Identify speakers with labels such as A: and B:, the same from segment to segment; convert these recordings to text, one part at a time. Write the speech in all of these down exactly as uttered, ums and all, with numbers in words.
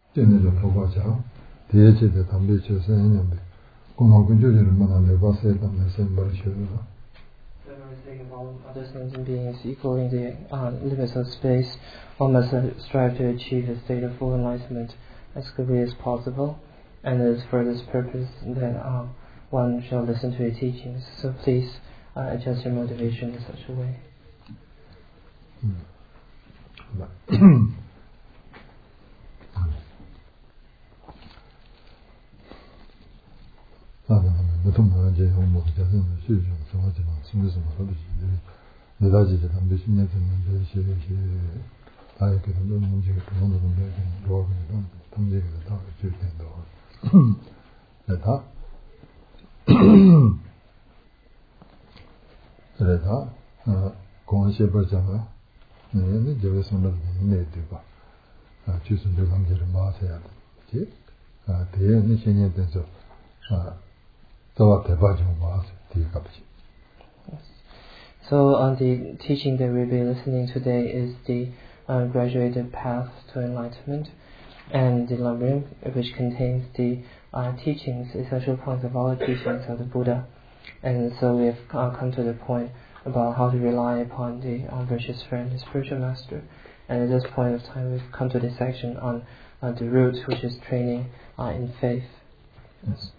A: general probaja deje de tambe chosen nyambe como que yo le mando le va a ser también sembar shuru.
B: Other sentient beings equal in the uh, limits of space, one must uh, strive to achieve a state of full enlightenment as quickly as possible, and it is for this purpose that uh, one shall listen to your teachings. So please uh, adjust your motivation in such a way. So on the teaching that we'll be listening today is the uh, graduated path to enlightenment, and the Lamrim, which contains the uh, teachings, essential points of all the teachings of the Buddha. And so we have uh, come to the point about how to rely upon the uh, virtuous friend, the spiritual master. And at this point of time, we've come to the section on uh, the root, which is training uh, in faith. Yes.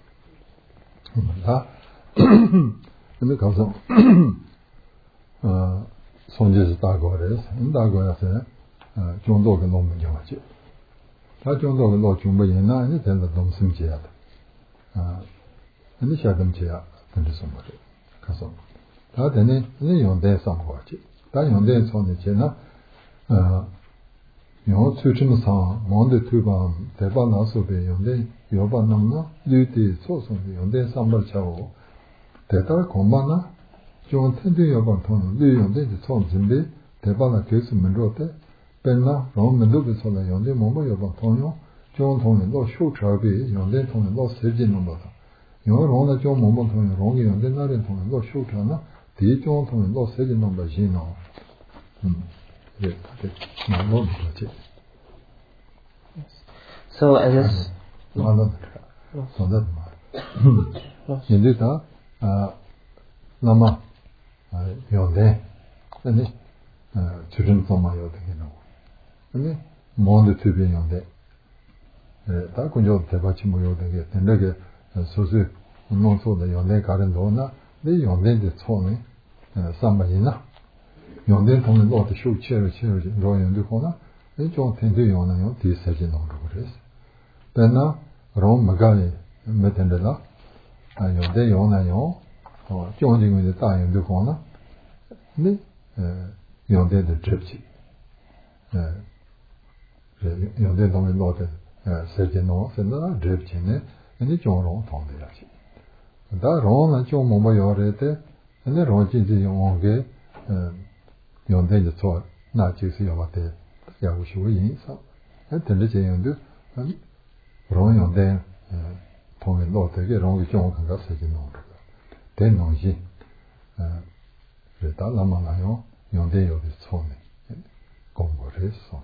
A: 손제스 다고레스 인다고야세 종도가 너무 좋아지 다 종도가 너무 중요해나 이제 된다 너무 심지하다 아 근데 시작점지야 근데 좀 말해 가서 다 되네 이제 용대 상고지 다 용대 손에 제나 어 요 추침상 뭔데 투반 대반 나서베 용대 요반 남나 류티 소소데 용대 상벌 차고 대다 공만나 좀 텐데 여번 돈 류용대 처음 준비 대반나 계속 문로때 벤나 너무 문로에서는 용대 뭐뭐 여번 돈요 좀 돈은 너 쇼트업이 용대 돈은 너 세진는 거다 요런나 좀 뭐뭐 돈은 용이 용대 나는 돈은 너 쇼트하나 뒤좀 돈은 너 세진는 거 지노 음 예, 나도 그렇지.
B: So as this
A: 나도 그래. 말. 이제 다 아, 남아 아, 요데. 근데 어, 주름 som마요 되게 나고. 근데 뭔데 투비 요데. 에, 다 군조 대바치 모요 되게 된다게 소수 운동소도 요데 가는 도나 내 요데데 처음에 삼바이나 용된 통은 어디 쇼치를 치르지 로연도 거나 좀 텐데 요나요 뒤세지 놓으로 그랬어. 배나 롬 마가리 메텐데라 아 용대 요나요 어 종징의 다연도 거나 네 용대의 접지 에 용대 통은 어디 세지 놓어 센다 접지네 아니 종로 통돼야지. 다 롬은 좀 뭐뭐 요래때 근데 롬진지 용게 용대 이제 저 나지스 요마테 야구시고 인사 근데 이제 용도 그런 용대 통에 넣어되게 롱이 좀 건가 세지 놓는 거 대농지 어 그랬다 남아나요 용대 여기 손에 공부를 했어.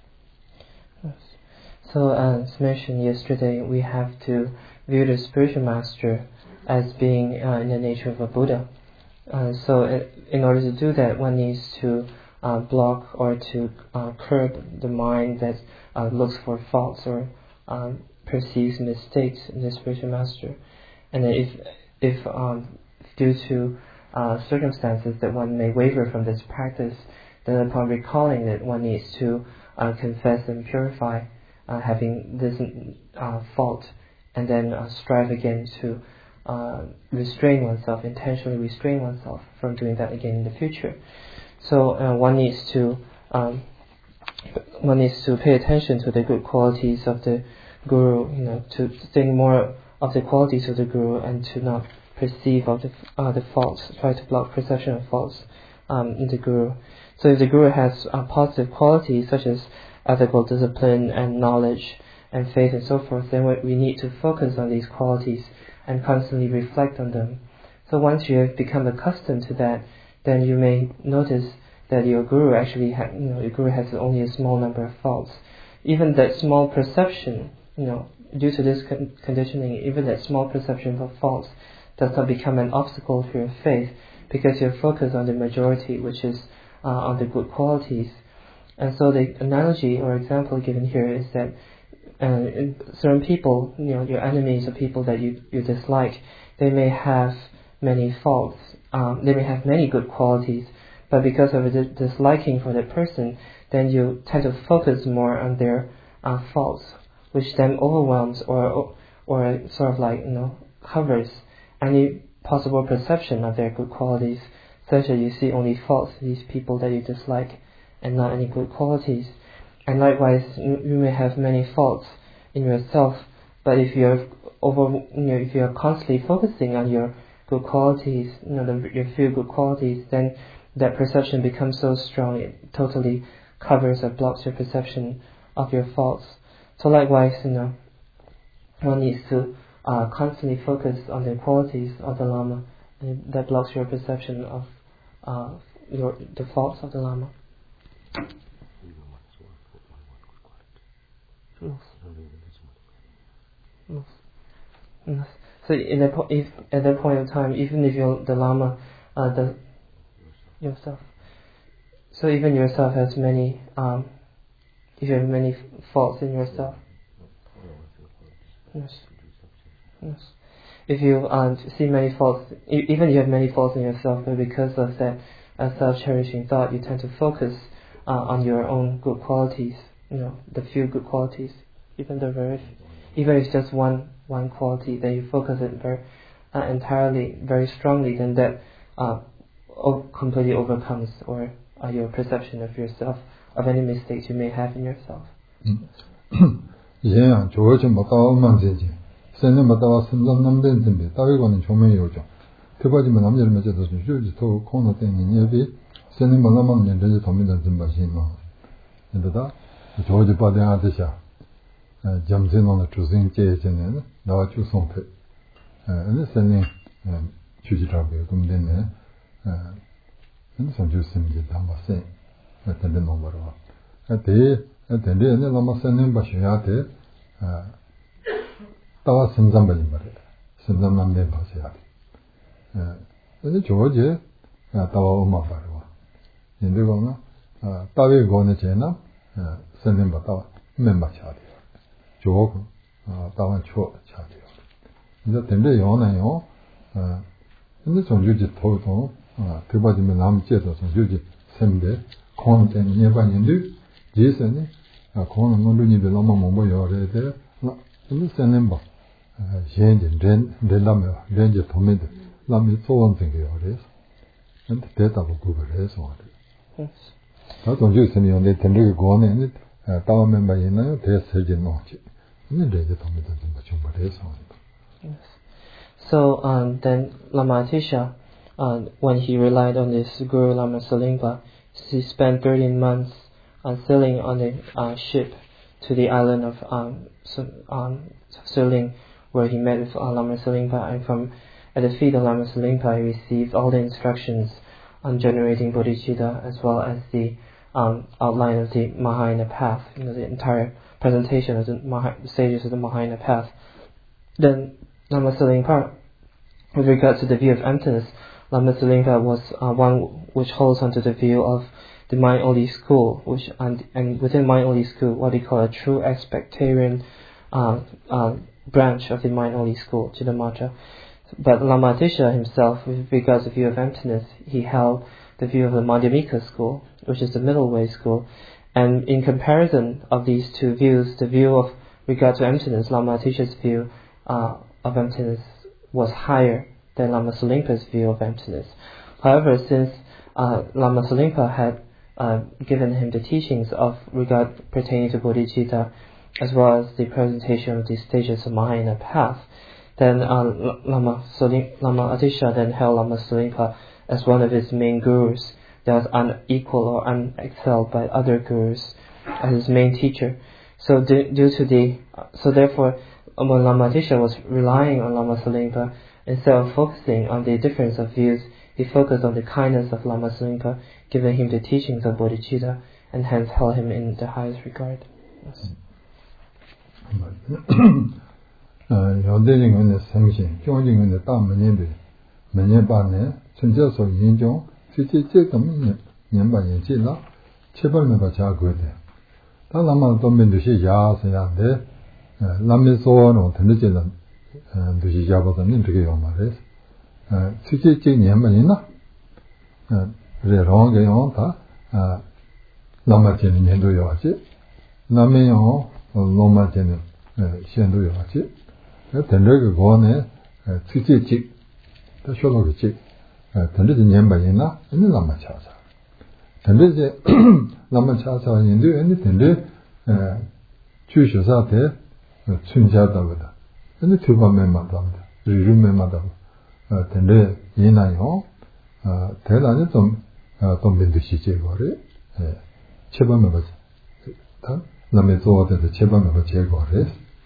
B: So as mentioned yesterday, we have to view the spiritual master as being uh, in the nature of a Buddha. Uh, so it, in order to do that, one needs to uh, block or to uh, curb the mind that uh, looks for faults or um, perceives mistakes in the spiritual master. And if, if um, due to uh, circumstances that one may waver from this practice, then upon recalling it, one needs to uh, confess and purify uh, having this uh, fault, and then uh, strive again to Uh, restrain oneself, intentionally restrain oneself from doing that again in the future. So uh, one needs to um, one needs to pay attention to the good qualities of the guru, you know, to think more of the qualities of the guru and to not perceive of the uh, the faults, try to block perception of faults um, in the guru. So if the guru has uh, positive qualities such as ethical discipline and knowledge and faith and so forth, then we need to focus on these qualities and constantly reflect on them. So once you have become accustomed to that, then you may notice that your guru actually, ha- you know, your guru has only a small number of faults. even that small perception, you know, due to this con- conditioning, even that small perception of faults does not become an obstacle for your faith, because you're focused on the majority, which is uh, on the good qualities. And so the analogy or example given here is that uh, certain people, you know, your enemies or people that you, you dislike, they may have many faults. Um, they may have many good qualities, but because of a dis- disliking for that person, then you tend to focus more on their uh, faults, which then overwhelms or or sort of like, you know, covers any possible perception of their good qualities, such that you see only faults in these people that you dislike and not any good qualities. And likewise, you, you may have many faults in yourself, but if you're over, you know, if you're constantly focusing on your good qualities, you know, the, your few good qualities, then that perception becomes so strong it totally covers or blocks your perception of your faults. So likewise, you know, one needs to uh, constantly focus on the qualities of the Lama, and that blocks your perception of uh, your the faults of the Lama. Yes. Yes. Yes. So in that po- if at that point of time, even if you're the Lama, uh, the yourself. So even yourself has many, um, if you have many faults in yourself. Yes. Yes. If you um, see many faults, e- even if you have many faults in yourself, but because of that uh, self-cherishing thought, you tend to focus uh, on your own good qualities. You know, the few good qualities, even the very, even if it's just one one quality, then you focus it very uh, entirely, very strongly. Then that uh, o- completely overcomes or uh, your perception of yourself, of any mistakes you may have in yourself.
A: Yeah, George Mataman Ziji. Sending Matawa Simlam Namden Zimbi, Tavigon Chome Yojo. Tibajim Namir Majadas, Juji to Kona thing in Yebi, sending Malaman and Reji Tomina Zimbashima. In the George Badadisha, Jamzin on the choosing Jason, now I choose some pit. And sending Chujitrabi, Gumdene, and some juice in the Dambase, at the number. At the at the end, Lama sending Bashiate, Tawa Simzambali, Simzam de Pasiati. And the George, Tawa Uma Barwa. In the Gona, Tavi Gonachena, sending Batawa, Member Chadi. Jog, Tawan Cho Chadi. In the Tende Yona Yo, in the Son Juji Toto, Tibadi Milam Jetos and Juji Sembe, Con and Never Indu, Jason, a corner Noluni de Lama Mombo Yore there, in the same number. Jane and Lama, Ranger Tomid, Lami, so one thing Yores, and the data of Google is on it.
B: Yes.
A: That's on you sending on the Tendri Gone in it, Tower member in a test surgeon Nochi. And then they told me that the Chumba is on it.
B: Yes. So um, then Lama Atisha, uh, when he relied on this Guru Lama Salingpa, he spent thirteen months uh, sailing on the uh, ship to the island of um, um, Suling, where he met with uh, Lama Salingpa, and from at the feet of Lama Salingpa he received all the instructions on generating bodhicitta, as well as the um, outline of the Mahayana path, you know, the entire presentation of the Mah- stages of the Mahayana path. Then Lama Salingpa, with regard to the view of emptiness, Lama Salingpa was uh, one which holds onto the view of the mind-only school, which and, and within mind-only school, what they call a true expectarian uh, uh, branch of the mind-only school, Chittamatra. But Lama Atisha himself, with regards to the view of emptiness, he held the view of the Madhyamika school, which is the middle way school. And in comparison of these two views, the view of regard to emptiness, Lama Atisha's view uh, of emptiness was higher than Lama Salingpa's view of emptiness. However, since uh, Lama Salingpa had uh, given him the teachings of regard pertaining to bodhicitta, as well as the presentation of the stages of Mahayana path, then uh, Lama, Saling, Lama Atisha then held Lama Salingpa as one of his main gurus that was unequal or unexcelled by other gurus as his main teacher. So due, due to the, so therefore, when Lama Atisha was relying on Lama Salingpa, instead of focusing on the difference of views, he focused on the kindness of Lama Salingpa, giving him the teachings of bodhicitta, and hence held him in the highest regard.
A: 연대링은 생신, 경쟁은 다 문제인데 문제반에 전제서 인종 실제적인 년반인지나 체벌면서 자고야 돼. 다만 돈면듯이 야서야데 남미소는 된지는 도시 잡아서는 되게 요 말이에요. 실제적인 년반이나 그래 롱게요 다 남아지는 년도요 하지. 남이요 로마제는 현도요 하지. 된다고 거네 실제적 더 쇼로겠지. 된다는 년반이나 있는 남아 찾아. 된다제 남아 찾아서 인도 애니 된데 주셔서대 춘자다보다. 근데 두 번만 만납니다. 리rum에 만나고 된데 이나요. 어 대단히 좀 동빈듯이 제거를 체범해 보자. 다 남의 소화돼서 체범해 봐 제거를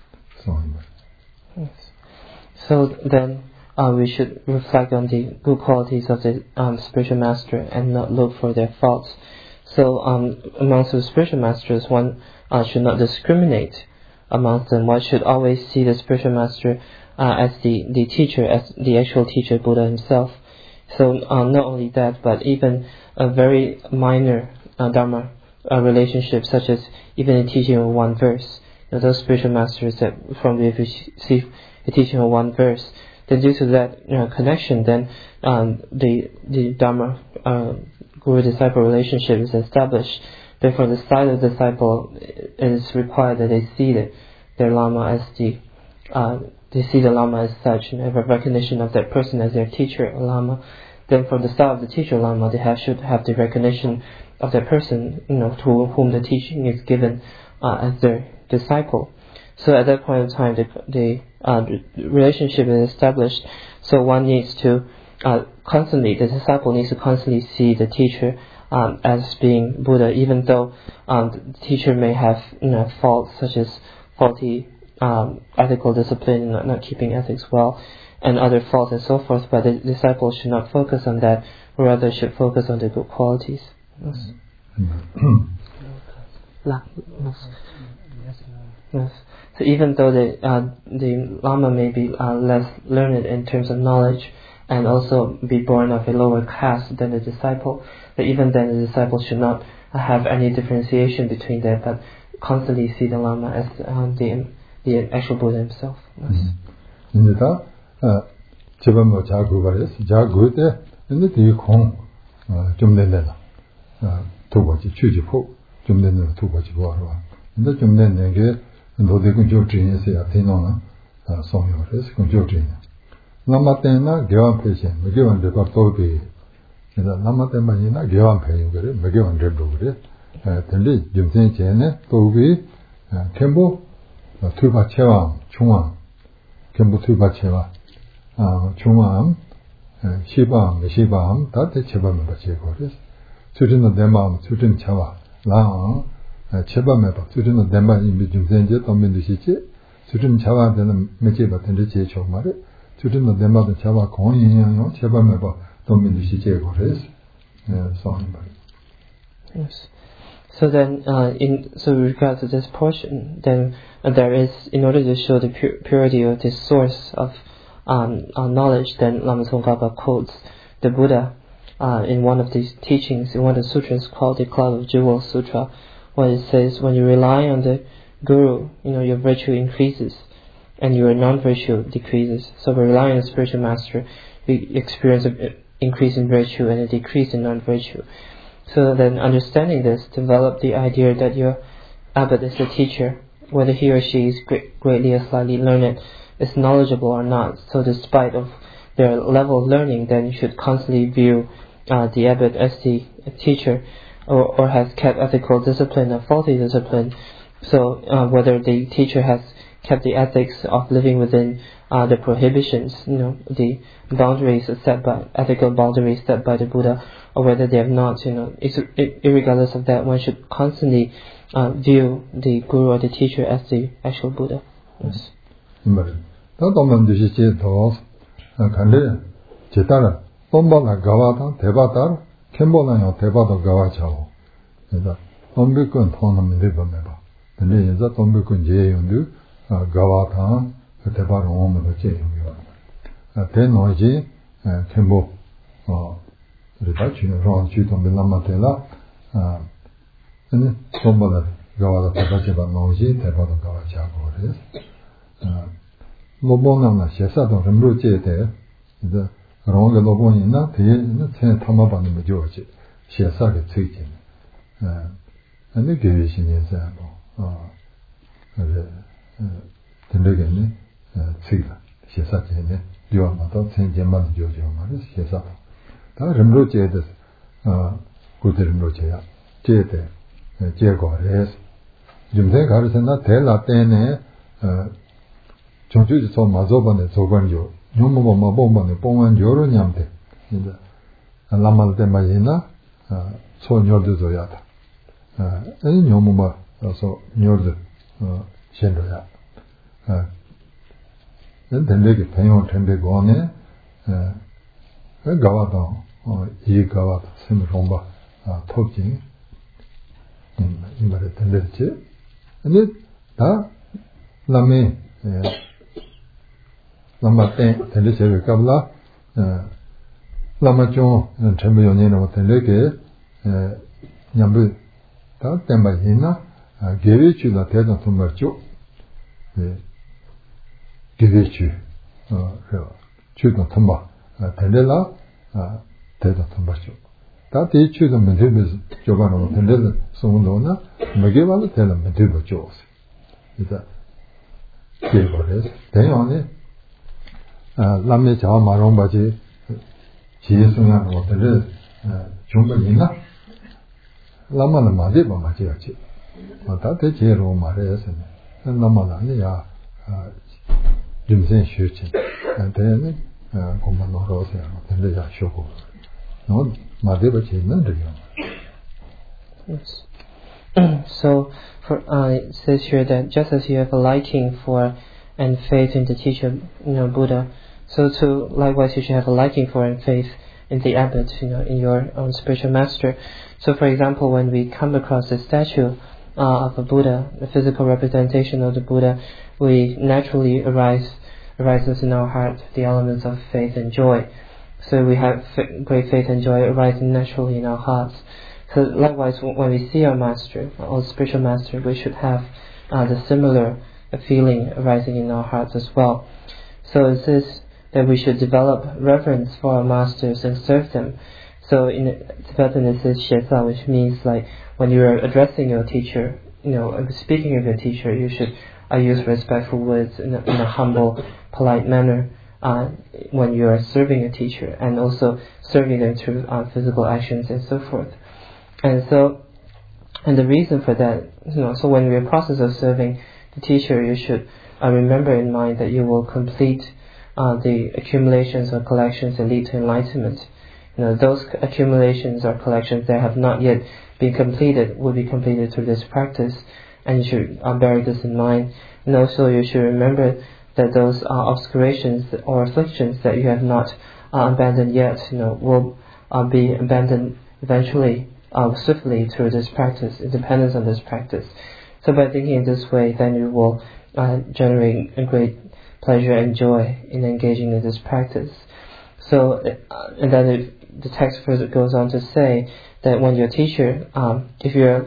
B: Yes. So then uh, we should reflect on the good qualities of the um, spiritual master and not look for their faults. So um, amongst the spiritual masters, one uh, should not discriminate amongst them. One should always see the spiritual master uh, as the, the teacher, as the actual teacher, Buddha himself. So uh, not only that, but even a very minor uh, Dharma uh, relationship, such as even the teaching of one verse. You know, those spiritual masters that from the receive the teaching of one verse, then due to that you know, connection, then um, the the Dharma uh, guru-disciple relationship is established. Then from the side of the disciple, it is required that they see the, their Lama as the uh, they see the Lama as such and have a recognition of that person as their teacher, Lama. Then from the side of the teacher Lama, they have, should have the recognition of that person, you know, to whom the teaching is given uh, as their disciple. So at that point in time, the, the, uh, the relationship is established. So one needs to uh, constantly, the disciple needs to constantly see the teacher um, as being Buddha, even though um, the teacher may have you know faults such as faulty um, ethical discipline, not, not keeping ethics well, and other faults and so forth. But the disciple should not focus on that, or rather should focus on the good qualities. Yes. Yes. So even though the uh, the Lama may be uh, less learned in terms of knowledge and also be born of a lower caste than the disciple, but even then the disciple should not have any differentiation between them, but constantly see the Lama as uh, the the actual Buddha himself.
A: Inita, 제발 자구바레스 자구때 근데 뒤콩 좀 내내라. 두 가지 취지포 좀 내내라 두 가지 보아라. 근데 좀 내는 게 노대군 조진에서야 되노나 성요레스 군조진. 남마때나 개원 패션 개원 데가 또비. 그래서 남마때만이나 개원 패인 거를 개원 데도 그래. 근데 좀생 전에 또비 캠보 투바 체왕 중앙 캠보 투바 체왕 아 중앙 시방 시방 다 대체범을 같이 거래. 수준의 내 마음 수준 차와 랑 제밤에 봐. 수준은 내만 이미 좀 된지 도면듯이지. 수준 자와되는 매체 같은 데 제초 말에 수준은 내마도 자와 공인이요. 제밤에 봐. 도면듯이지 그래서 예, 소원 말.
B: Yes. So then, uh, in so with regard to this portion, then uh, there is, in order to show the pu- purity of this source of um, uh, knowledge, then Lama Tsongkhapa quotes the Buddha uh, in one of these teachings, in one of the sutras called the Cloud of Jewels Sutra. What it says, when you rely on the Guru, you know, your virtue increases and your non-virtue decreases. So by relying on the spiritual master, you experience an increase in virtue and a decrease in non-virtue. So then understanding this, develop the idea that your abbot is the teacher, whether he or she is great, greatly or slightly learned, is knowledgeable or not. So despite of their level of learning, then you should constantly view uh, the abbot as the teacher, Or, or has kept ethical discipline or faulty discipline. So uh, whether the teacher has kept the ethics of living within uh, the prohibitions, you know, the boundaries set by ethical boundaries set by the Buddha, or whether they have not, you know, it's, it, regardless of that, one should constantly uh, view the guru or the teacher as the actual Buddha. Yes.
A: 다도만 드시지 더 간데 제따라 bomba나 가와다 대바다 캠보나요 대바도 가와차오. 그래서 엄비권 통하면 되면 봐. 근데 이제 동백 군제 용도 가와타 대바로 오면 제 용이요. 대노지 캠보 어 우리가 지금 런 주도 밀라마텔라 아 근데 좀보다 가와다 대바제바 노지 대바도 가와자고 그래. 아 로보나나 시사도 렘로제데 이제 롱게 로보니나 대는 제 탐마받는 거죠. 시사게 트이지. 아 근데 계시니서 어 그래 된대겠네. 트이다. 시사제네. 요마도 생제만 조죠 말이 시사. 다 렘로제데 아 고드림로제야. 제데 제거래서 좀대 가르쳤나 대라 때네 어 정주에서 마저번에 저건요 용모모 마본번에 봉원요로 냠대 이제 라말 때 말이나 어 소녀도 줘야다 어 이 용모모서 녀도 어 신도야 어 근데 배용 텐데고 안에 어 가와도 어이 가와도 심romba 아 톱지 이 말에 텐데지 근데 다 라메 라마 때 텐데지 갑라 어 라마죠 전부 연예인으로 텐데게 에 냠부 다 때마이나 게리치다 대단 통말죠 예 게리치 어 그래요 주도 통마 텐데라 아 대단 통말죠 다 대치도 문제는 저거는 텐데는 소문도나 먹여봐도 되는 문제도 줘 이제 그거를 대연에 아 남의 저 말은 바지 지혜성한 것들을 중간이나 남만은 말이 뭐 맞지야지 다 대체로 말해서 남만 아니야 아 김생 쉬지 대연에 공부하러 오세요 근데 야 쉬고 너 말이 버지 있는데요.
B: Yes. So, for, uh, it says here that just as you have a liking for and faith in the teacher, you know, Buddha, so too likewise you should have a liking for and faith in the abbot, you know, in your own spiritual master. So, for example, when we come across a statue uh, of a Buddha, a physical representation of the Buddha, we naturally arise arises in our heart the elements of faith and joy. So we have f- great faith and joy arising naturally in our hearts. So likewise, when we see our master, our spiritual master, we should have uh, the similar feeling arising in our hearts as well. So it says that we should develop reverence for our masters and serve them. So in Tibetan it says Shesa, which means like when you are addressing your teacher, you know, speaking of your teacher, you should uh, use respectful words in a, in a humble, polite manner. Uh, when you are serving a teacher, and also serving them through uh, physical actions and so forth. And so, and the reason for that, you know, so when you're in the process of serving the teacher, you should uh, remember in mind that you will complete uh, the accumulations or collections that lead to enlightenment. You know, those accumulations or collections that have not yet been completed will be completed through this practice, and you should uh, bear this in mind. And also, you should remember that those uh, obscurations or afflictions that you have not uh, abandoned yet, you know, will uh, be abandoned eventually, uh, swiftly through this practice, in dependence on this practice. So by thinking in this way, then you will uh, generate a great pleasure and joy in engaging in this practice. So, uh, and then it, the text further goes on to say that when your teacher, um, if you're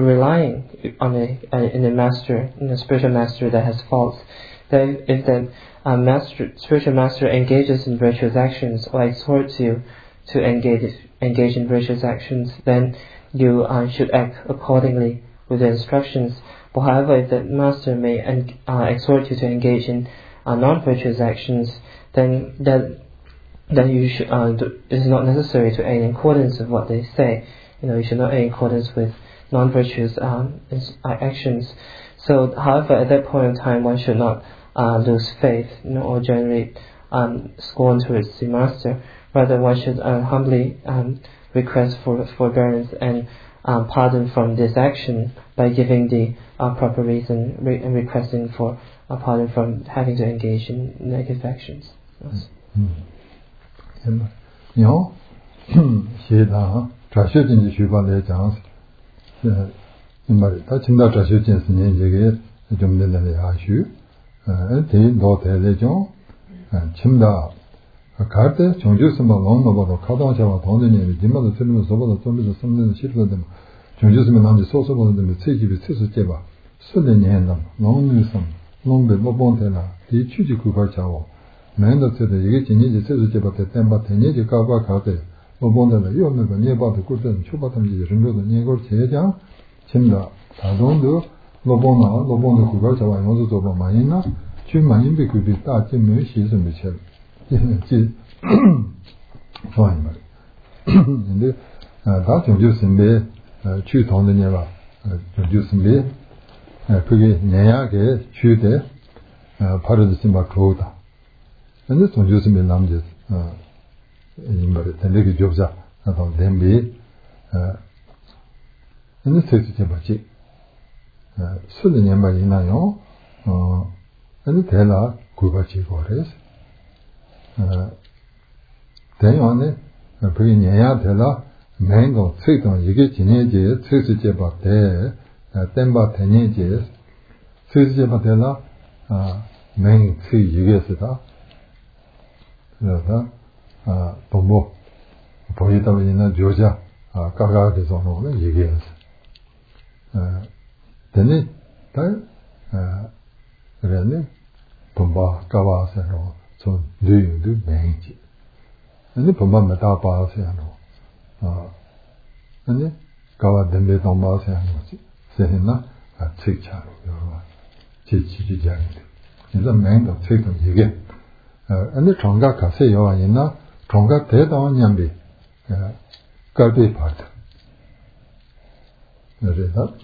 B: relying on a, a, in a master, in a spiritual master that has faults, that if the uh, master, spiritual master engages in virtuous actions or exhorts you to engage engage in virtuous actions, then you uh, should act accordingly with the instructions. But however, if the master may en- uh, exhort you to engage in uh, non-virtuous actions, then that then you should uh, do, it is not necessary to act in accordance with what they say. You know, you should not act in accordance with non-virtuous um, actions. So, however, at that point in time, one should not uh, lose faith, you know, or generate um, scorn towards the master. Rather, one should uh, humbly um, request for forbearance and um, pardon from this action by giving the uh, proper reason re- and requesting for a pardon from having to engage in negative actions. Yes.
A: Mm-hmm. 말이 다 진다 자시 진스니 이게 좀 되는 아슈 어 대도 대대죠 침다 갈때 정주스만 너무 봐도 가동자와 동전이 dim마도 틀리면 저보다 좀더 섬는 싫거든 정주스면 남지 소소 보는데 체집이 스스 제바 순전히 한다 너무 느성 너무 못본데나 이 취지 그걸 자고 맨도 때도 이게 진이지 스스 제바 때 땜바 되니지 가봐 가대 못본데나 이오는 거 네바도 꿀든 초바든지 정도도 네걸 제장 침다 다동도 로보나 로보는 그걸 자와 용도 좀 많이 나 주만인 비급이 따지면 시스템이 체 지 좋아요 말 근데 다 정주스인데 취 돈느냐가 정주스인데 그게 내야게 취대 바르듯이 막 그거다 근데 정주스면 남제 이 말에 된대기 접자 하던 댐비 근데 세트제 맞지 술은 연말 있나요 어 근데 대라 구바지 거래서 어 대연에 그게 내야 되라 맹고 세도 이게 지내지 세트제 받대 땜바 되니지 세트제 받대라 아맹 세 이게서다 그래서 아 동보 보이다 보이는 조자 아 가가에서 오는 얘기였어 어 되네 다 그러네 본바 가와서로 좀 뇌도 맹지 근데 본바 메다 봐서요 어 근데 가와 된데 동바서요 세했나 아 책차로 여러 지지지장인데 그래서 맹도 책도 이게 어 근데 정각 가세요 있나 정각 대다원 냠비 어 갈비 파트 그래서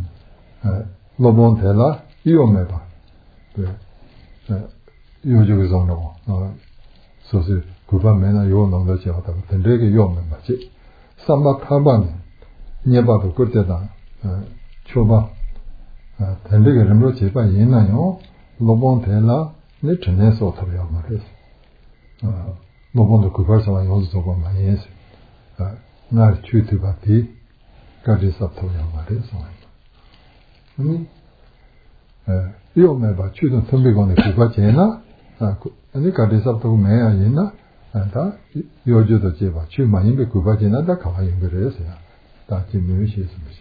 A: 로본 대라 이오메바 그 요쪽에서 오는 어 소스 구반매나 요 농도지 하다 된대게 요면 맞지 삼바 타반 니바도 그때다 어 초바 어 된대게 rem로 제바 있나요 로본 대라 내 전에서 터려 말했어 어 로본도 그걸서 요소 좀 많이 했어 어날 추트바티 가지서 터려 말했어 음 이오메바 추도 선비건의 그거제나 아 아니 가리sab도 매야 있나 다 요주도 제바 추만인 게 그거제나 다 가와인 그래서요 다 지미시 있습니다.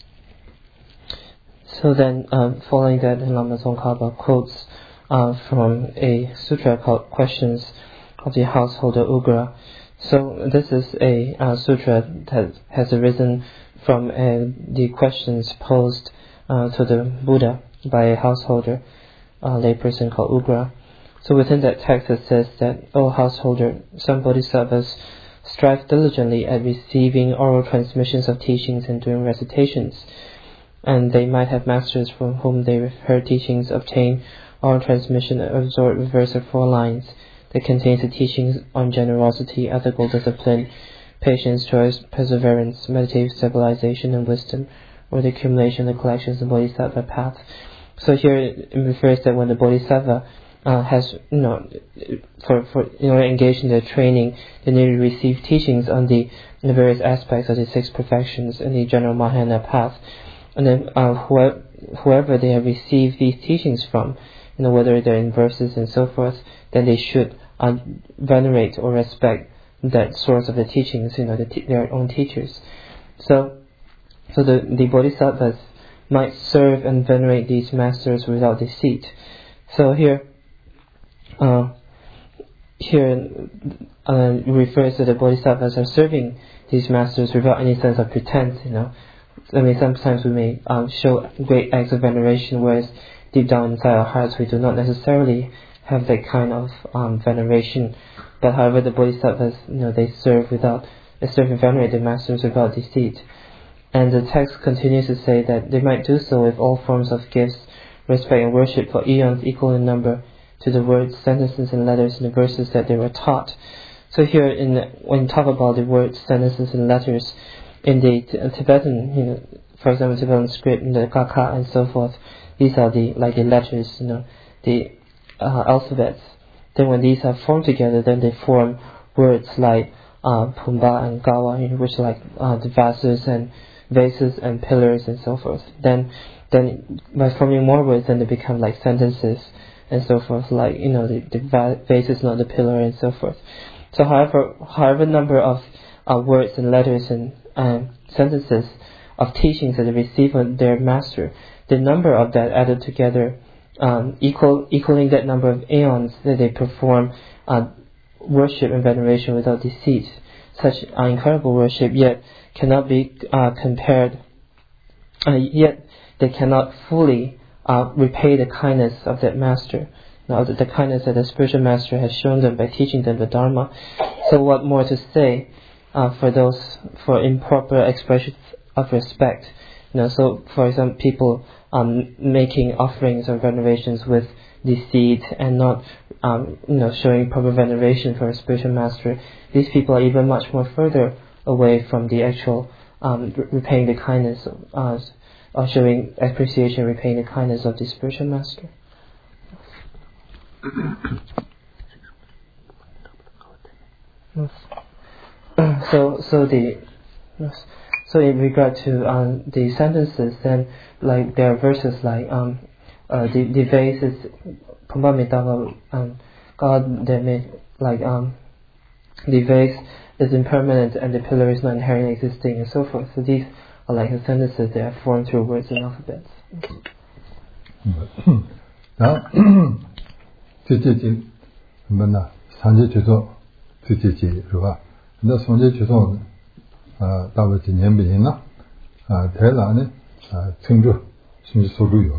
B: So then, um, following that, Lama Tsongkhapa quotes uh, from a sutra called Questions of the Householder Ugra. So this is a uh, sutra that has arisen from uh, the questions posed uh, to the Buddha by a householder, a layperson called Ugra. So within that text it says that, O householder, some bodhisattvas strive diligently at receiving oral transmissions of teachings and doing recitations, and they might have masters from whom they heard teachings, obtain oral transmission, absorb a verse of four lines that contains the teachings on generosity, ethical discipline, patience, choice, perseverance, meditative stabilization, and wisdom, or the accumulation and the collections of bodhisattva path. So here it refers that when the bodhisattva uh, has, you know, for for you know engaged in their training, they need to receive teachings on the, the various aspects of the six perfections and the general Mahayana path, and then uh, whoever, whoever they have received these teachings from, you know, whether they're in verses and so forth, then they should uh, venerate or respect that source of the teachings, you know, the t- their own teachers. So, so the the bodhisattvas might serve and venerate these masters without deceit. So here, uh, here uh, refers to the bodhisattvas are serving these masters without any sense of pretense. You know, I mean, sometimes we may um, show great acts of veneration, whereas deep down inside our hearts we do not necessarily have that kind of um, veneration. But however, the bodhisattvas, you know, they serve without, they serve and venerate the masters without deceit. And the text continues to say that they might do so with all forms of gifts, respect and worship for eons equal in number to the words, sentences and letters in the verses that they were taught. So here, in the, when you talk about the words, sentences and letters, in the t- Tibetan, you know, for example, Tibetan script, in the Kaka and so forth, these are the, like the letters, you know, the uh, alphabets. Then when these are formed together, then they form words like uh, Pumba and Gawa, you know, which are like uh, the vases and vases and pillars and so forth. Then, then by forming more words, then they become like sentences and so forth. Like you know, the, the vase is not the pillar and so forth. So, however, however number of uh, words and letters and um, sentences of teachings that they receive from their master, the number of that added together, um, equal equaling that number of aeons that they perform uh, worship and veneration without deceit. Such uh, incredible worship yet cannot be uh, compared. Uh, yet they cannot fully uh, repay the kindness of that master. Now, the, the kindness that the spiritual master has shown them by teaching them the Dharma. So, what more to say uh, for those for improper expressions of respect? You know, so for example, people um, making offerings or venerations with deceit and not, um, you know, showing proper veneration for a spiritual master. These people are even much more further away from the actual um, repaying the kindness, uh, or showing appreciation, repaying the kindness of the spiritual master. so, so the so in regard to um, the sentences, then like there are verses like um, uh, the the vase is um, God that made like um, the vase is impermanent and the pillar is not inherently existing and so forth. So these are like the sentences that are formed through words and alphabets.
A: 지지지 뭐나 산지 주소 지지지 그봐 근데 산지 주소 아 다버지 년비나 아 대라네 아 청주 신지 소루요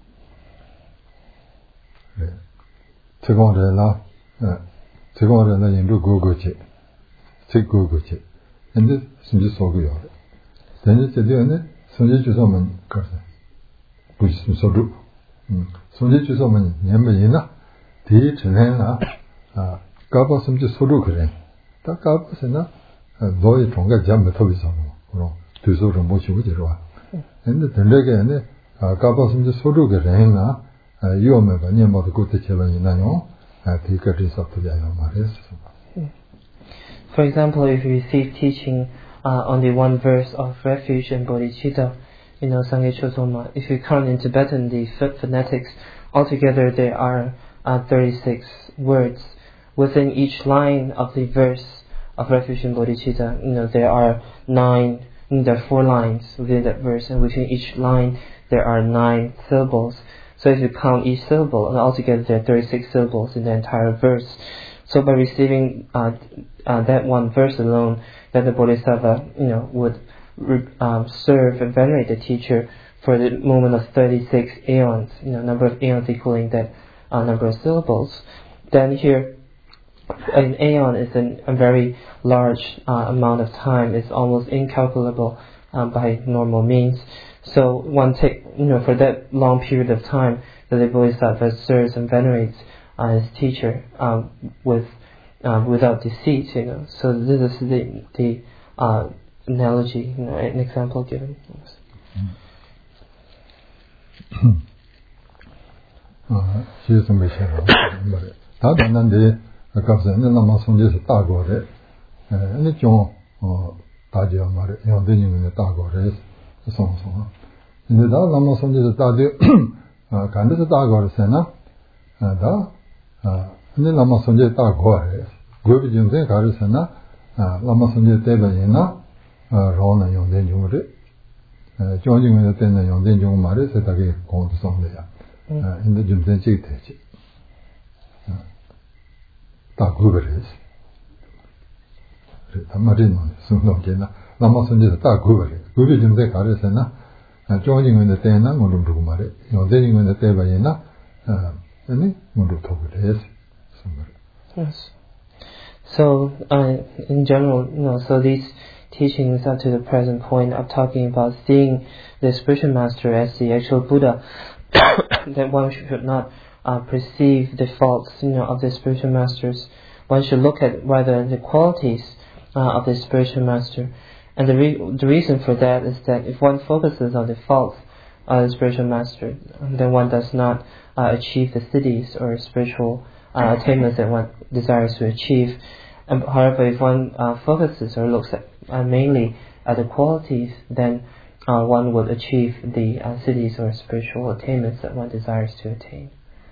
A: 네 저거래라 예 저거래라 인도 고고지 직고고지 근데 신지 소루요 근데 저기는 산지 주소만 가서 무슨 소루 음 산지 주소만 년비나 디 전에나 아 가봤음지 소루 그래 딱 가봤으나 너의 종가 잠을 터비서 그럼 두소를 모시고 들어와 근데 들레게는 아 가봤음지 소루 그래나 요메 바니마도 그때 제반이나요 아 디까지서 터야요 말했어.
B: For example, if you receive teaching uh, on the one verse of refuge and bodhicitta, you know, Sangye Chosoma, if you count in Tibetan the phonetics, altogether there are Uh, thirty-six words. Within each line of the verse of refuge and bodhicitta, you know, there are nine, you know, there are four lines within that verse, and within each line there are nine syllables. So if you count each syllable, and altogether there are thirty-six syllables in the entire verse. So by receiving uh, uh, that one verse alone, then the bodhisattva, you know, would re- um, serve and venerate the teacher for the moment of thirty-six aeons, you know, number of aeons equaling that Uh, number of syllables. Then here, an aeon is an, a very large uh, amount of time. It's almost incalculable um, by normal means. So one take, you know, for that long period of time, that the Bodhisattva serves and venerates uh, his teacher um, with uh, without deceit. You know, so this is the the uh, analogy, you know, an example given.
A: 아, 시에서 메시아로 말해. 다 됐는데 아까서 내가 손에서 따고래. 에, 근데 좀어 다지어 말해. 연대님은 따고래. 송송. 근데 다 남아 손에서 따대 아, 간데서 따고래서나. 아, 다 아, 근데 남아 손에 따고래. 고비 중에 가르서나 아, 남아 손에 때문에나 아, 로나 연대님을 에, 정중에 때는 연대님 말에 세다게 공도 성대야. 인도 좀 된지 되지. 다 구별해서. 그래, 담마리는 순동계나 남아선지도 다 구별해. 구별 좀 돼 가르쳐나 조닝은 때나 뭐를 두고 말해. 요대닝은 때바이나 아니 뭐를 두고 그래서.
B: Yes. So, uh, in general, you know, so these teachings up to the present point of talking about seeing the spiritual master as the actual Buddha, that one should not uh, perceive the faults, you know, of the spiritual masters. One should look at rather the qualities uh, of the spiritual master. And the re- the reason for that is that if one focuses on the faults of the spiritual master, then one does not uh, achieve the siddhis or spiritual uh, attainments that one desires to achieve. And however, if one uh, focuses or looks at uh, mainly at the qualities, then uh, one would achieve the uh, siddhis or spiritual attainments that one desires to attain.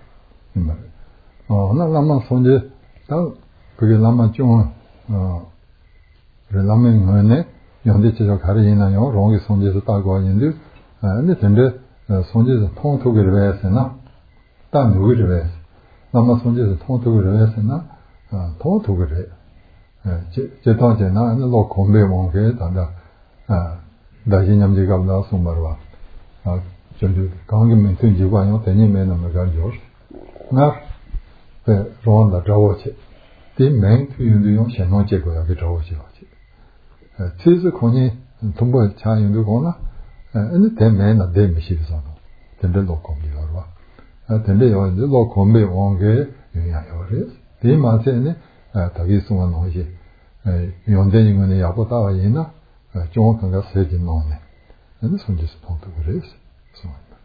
A: Oh, na lama sonje ta 그게 lama 좀 어 lama ngone yonde chejo khari yinayo rongi sonje so ta go yinde ane tende sonje so thong thoge rese na ta nuge rese lama sonje so thong thoge rese na thong thoge re je je ta je na ane lo kombe monge ta da da jinyam je ga la so marwa a je gang men tin ji wa yo teni me na me ga jo na pe ron da jawo che di men tu yun du yong shen nong je go ya ge jawo che eh ti zi ko ni dong bo cha yun du go na eh ni de men na de mi shi so no de de lo ko mi lo wa eh de de yo de lo ko me wong ge yun ya yo re di ma se ni eh ta gi su wa no ji eh yon de yin ne ya bo ta wa yin na eh zhong kan ga se ji no ne ni sun ji su tong tu ge re so.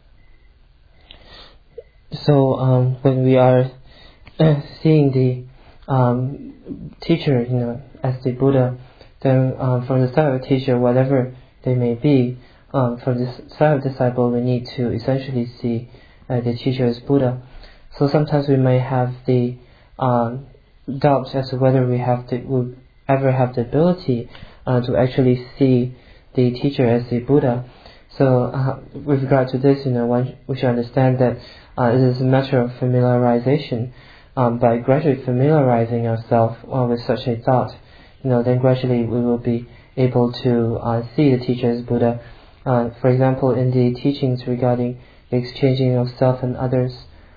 B: So um, when we are uh, seeing the um, teacher, you know, as the Buddha, then um, from the side of the teacher, whatever they may be, um, from the side of the disciple, we need to essentially see uh, the teacher as Buddha. So sometimes we may have the um, doubts as to whether we have the, will ever have the ability uh, to actually see the teacher as the Buddha. So uh, with regard to this, you know, one, we should understand that uh, it is a matter of familiarization. Um, by gradually familiarizing ourselves uh, with such a thought, you know, then gradually we will be able to uh, see the teacher as Buddha. Uh, for example, in the teachings regarding the exchanging of self and others.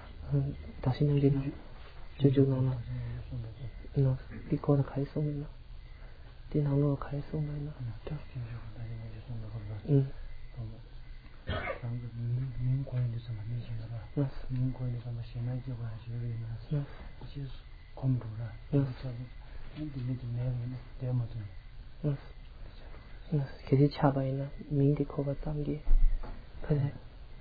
B: Mm. Yes. Yes. Yes. Yes. Kedi chaba ina mingdi koba tamgi. Kade.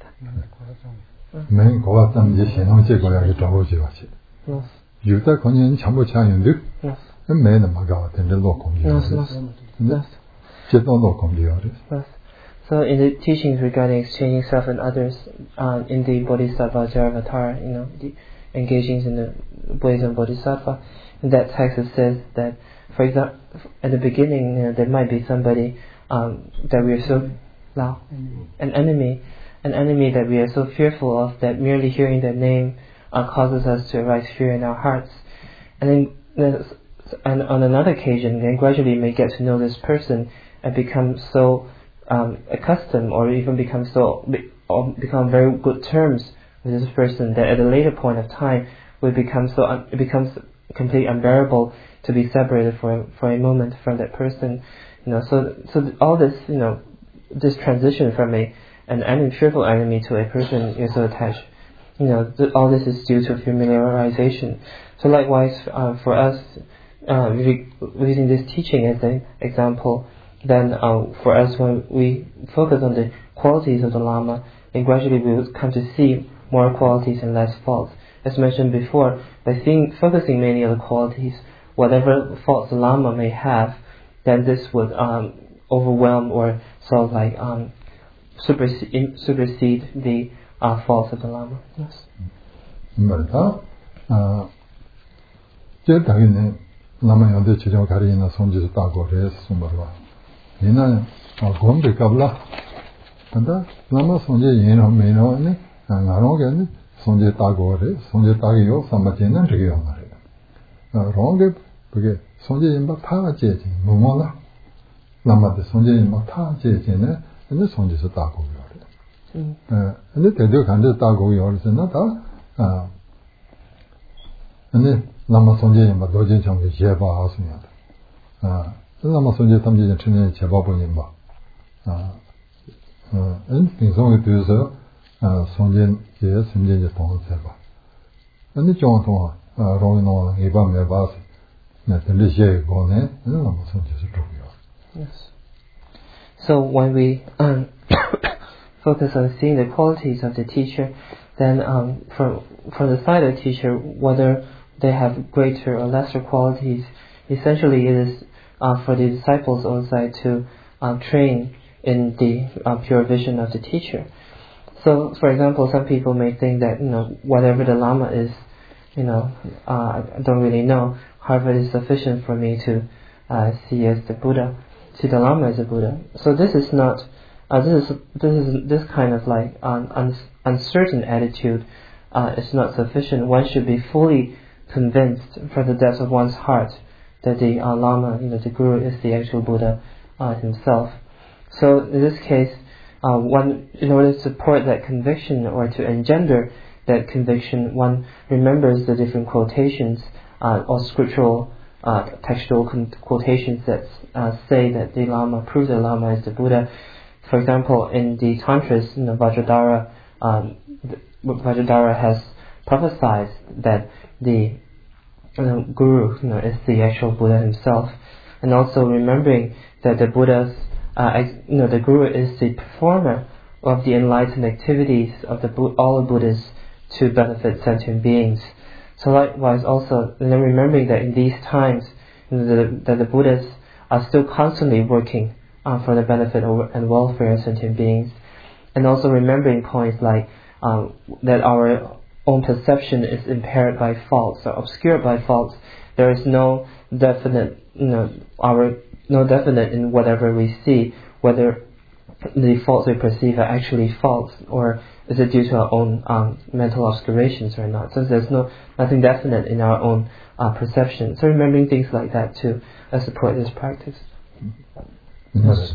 A: Men koba tamgi shenong je go ya ge zhawo ji wa chi.
B: Yes.
A: Yu da ko ni chang bo cha yun du.
B: Yes.
A: Men na ma ga den de lo kong ji.
B: Yes. Yes.
A: Je dong lo kong ji ya de.
B: Yes. So in the teachings regarding exchanging self and others, uh, in the Bodhisattva Jaravatara, you know, the engagings in the Buddhism Bodhisattva, in that text it says that, for example, at the beginning, you know, there might be somebody um, that we are so, no, an enemy, an enemy that we are so fearful of that merely hearing their name uh, causes us to arise fear in our hearts. And then, and on another occasion, then gradually may get to know this person and become so Um, accustomed or even become so or become very good terms with this person that at a later point of time will become so un, it becomes completely unbearable to be separated for for a moment from that person, you know. So so all this, you know, this transition from a an enemy, fearful enemy to a person you're so attached, you know, th- all this is due to familiarization. So likewise uh, for us, uh, using this teaching as an example. Then uh, for us, when we focus on the qualities of the Lama, then gradually we will come to see more qualities and less faults. As mentioned before, by seeing, focusing mainly on the qualities, whatever faults the Lama may have, then this would um, overwhelm or sort of like um, supersede, supersede the uh, faults of the Lama. Yes.
A: 말다. 아, 제 당연히 Lama 연대 지정 가리나 손지도 따고 그래서 말와. 이나 공부 갑라 근데 남아 손제 예노 메노네 나로게네 손제 따고래 손제 따기요 삼바제는 되게요 말이야 롱게 그게 손제 임바 파제지 뭐뭐라 남아데 손제 임바 파제지네 근데 손제서 따고요 음 근데 대도 간데 따고요 그래서 다아 근데 남아 손제 임바 도진 정게 제바 하스냐 아 Lama Sonje Tamje Chine Cheba Bonin Ba. And in some cases, Sonje Ye Simje Tong Seba. And the John Tong, Rolling on Eba Mebas, Nathalie Gone, and Lama Sonje.
B: Yes. So when we um, focus on seeing the qualities of the teacher, then um, from from the side of the teacher, whether they have greater or lesser qualities, essentially it is Uh, for the disciples' own side to uh, train in the uh, pure vision of the teacher. So, for example, some people may think that, you know, whatever the Lama is, you know, uh, I don't really know, however it is sufficient for me to uh, see as the Buddha, see the Lama as a Buddha. So this is not, uh, this is this is this kind of like un, un, uncertain attitude uh, is not sufficient. One should be fully convinced from the depths of one's heart that the uh, Lama, you know, the Guru is the actual Buddha uh, himself. So in this case, uh, one, in order to support that conviction or to engender that conviction, one remembers the different quotations uh, or scriptural uh, textual con- quotations that uh, say that the Lama, prove the Lama is the Buddha. For example, in the Tantras, you know, Vajradhara, um, Vajradhara has prophesied that the you know, Guru, you know, is the actual Buddha himself, and also remembering that the Buddha's, uh, you know, the Guru is the performer of the enlightened activities of the all the Buddhas to benefit sentient beings. So likewise, also, you know, remembering that in these times, you know, the, that the Buddhas are still constantly working uh, for the benefit and welfare of sentient beings, and also remembering points like um, that our own perception is impaired by faults or obscured by faults. There is no definite, you know, our no definite in whatever we see, whether the faults we perceive are actually faults or is it due to our own um, mental obscurations or not. So there's no nothing definite in our own uh, perception. So remembering things like that too uh, support this practice.
A: Yes.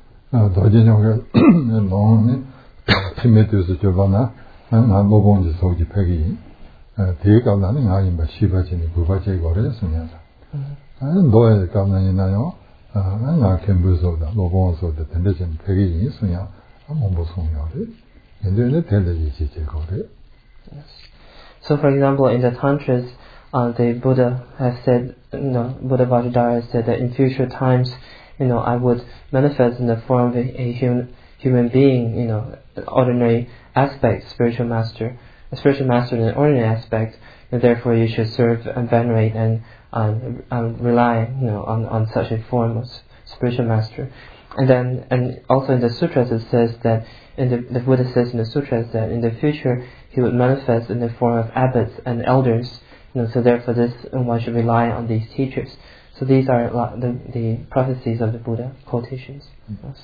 A: ngā lōbōng jī sōg jī pēkī tē kāp nā ngā yīmbā shīpa chīni gūpa chē gō rē sōng yā sā ndō yā kāp nā yī nā yō ngā kēmbū sōg dā lōbōng sōg dā tēndē chīni pēkī yī sōng yā mōmbō sōng yā rē yīndē yīndē tēndē jī chī chē gō rē.
B: So for example, in the Tantras, uh, the Buddha has said, you know, Buddha Vajradhara has said that in future times, you know, I would manifest in the form of a, a human, human being, you know, ordinary aspect, spiritual master, a spiritual master in an ordinary aspect, and therefore you should serve and venerate and um, um, rely, you know, on, on such a form of spiritual master. And then, and also in the sutras it says that, in the, the Buddha says in the sutras that in the future he would manifest in the form of abbots and elders, you know, so therefore this one should rely on these teachers. So these are the, the prophecies of the Buddha, quotations. Yes.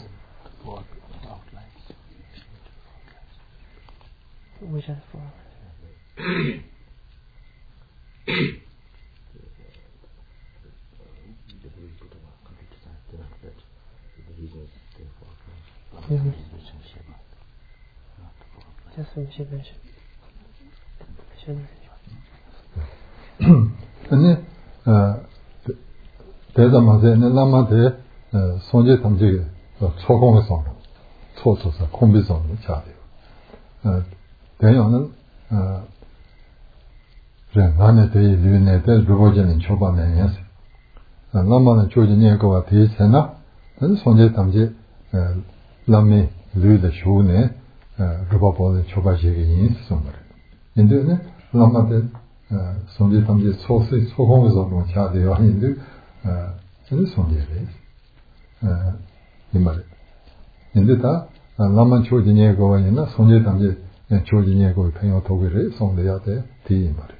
B: Which are four? Mm-hmm. Just from Shiva.
A: 아니 어 대담하게 내가마데 손제 담지 초공에서 초초서 콤비서 자돼요. 어 대연은 어 나네 대이 류네 대 루보전인 초반에 했어. 남만은 조진이 거와 대세나 손제 담지 남미 류의 쇼네 루보보의 초바지기 있었어. 근데 남마데 손제 담지 소스 소공에서 뭐 자돼요. 아닌데 어 저는 손제래. 어 이말. 근데 다 남만 조진이 거와이나 손제 담지 조진이고 평요 도구를 송돼야 돼. 이 말.